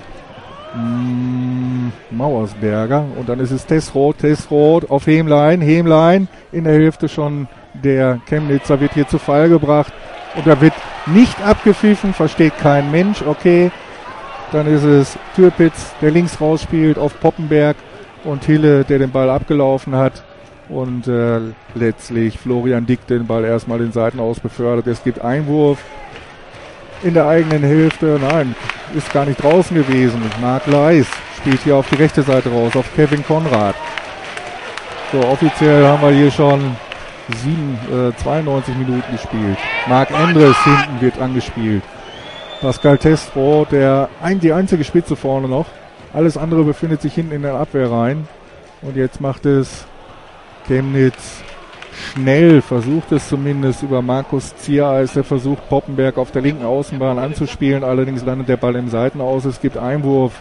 mm, Mauersberger. Und dann ist es Testroth. Testroth auf Hemlein. Hemlein in der Hälfte schon der Chemnitzer wird hier zu Fall gebracht. Und da wird nicht abgepfiffen, versteht kein Mensch, okay. Dann ist es Türpitz, der links rausspielt auf Poppenberg und Hille, der den Ball abgelaufen hat. Und äh, letztlich Florian Dick den Ball erstmal den Seitenaus befördert. Es gibt Einwurf in der eigenen Hälfte. Nein, ist gar nicht draußen gewesen. Marc Leis spielt hier auf die rechte Seite raus, auf Kevin Konrad. So, offiziell haben wir hier schon sieben, äh, zweiundneunzig Minuten gespielt. Marc Endres hinten wird angespielt. Pascal Testroth, der ein, die einzige Spitze vorne noch. Alles andere befindet sich hinten in der Abwehr rein. Und jetzt macht es Chemnitz schnell, versucht es zumindest über Markus Ziereis, der versucht Poppenberg auf der linken Außenbahn anzuspielen. Allerdings landet der Ball im Seitenaus. Es gibt Einwurf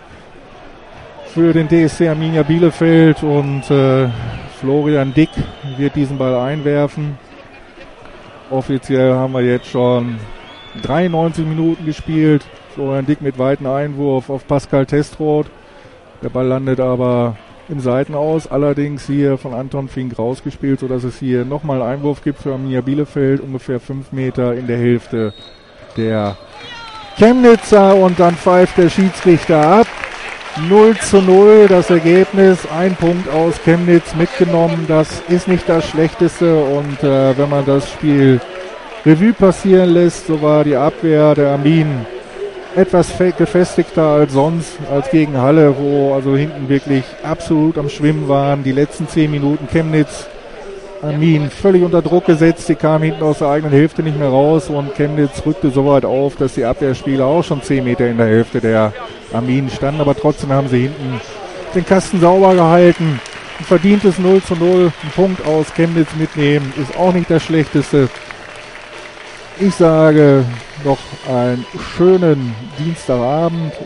für den D S C Arminia Bielefeld und äh, Florian Dick wird diesen Ball einwerfen. Offiziell haben wir jetzt schon dreiundneunzig Minuten gespielt. Florian Dick mit weiten Einwurf auf Pascal Testroth. Der Ball landet aber im Seitenaus. Allerdings hier von Anton Fink rausgespielt, sodass es hier nochmal einen Einwurf gibt für Arminia Bielefeld. Ungefähr fünf Meter in der Hälfte der Chemnitzer. Und dann pfeift der Schiedsrichter ab. null zu null das Ergebnis, ein Punkt aus Chemnitz mitgenommen, das ist nicht das Schlechteste und äh, wenn man das Spiel Revue passieren lässt, so war die Abwehr der Arminen etwas gefestigter als sonst, als gegen Halle, wo also hinten wirklich absolut am Schwimmen waren. Die letzten zehn Minuten Chemnitz, Arminen völlig unter Druck gesetzt, die kamen hinten aus der eigenen Hälfte nicht mehr raus und Chemnitz rückte so weit auf, dass die Abwehrspieler auch schon zehn Meter in der Hälfte der Arminen standen, aber trotzdem haben sie hinten den Kasten sauber gehalten. Ein verdientes null zu null, ein Punkt aus Chemnitz mitnehmen, ist auch nicht das Schlechteste. Ich sage noch einen schönen Dienstagabend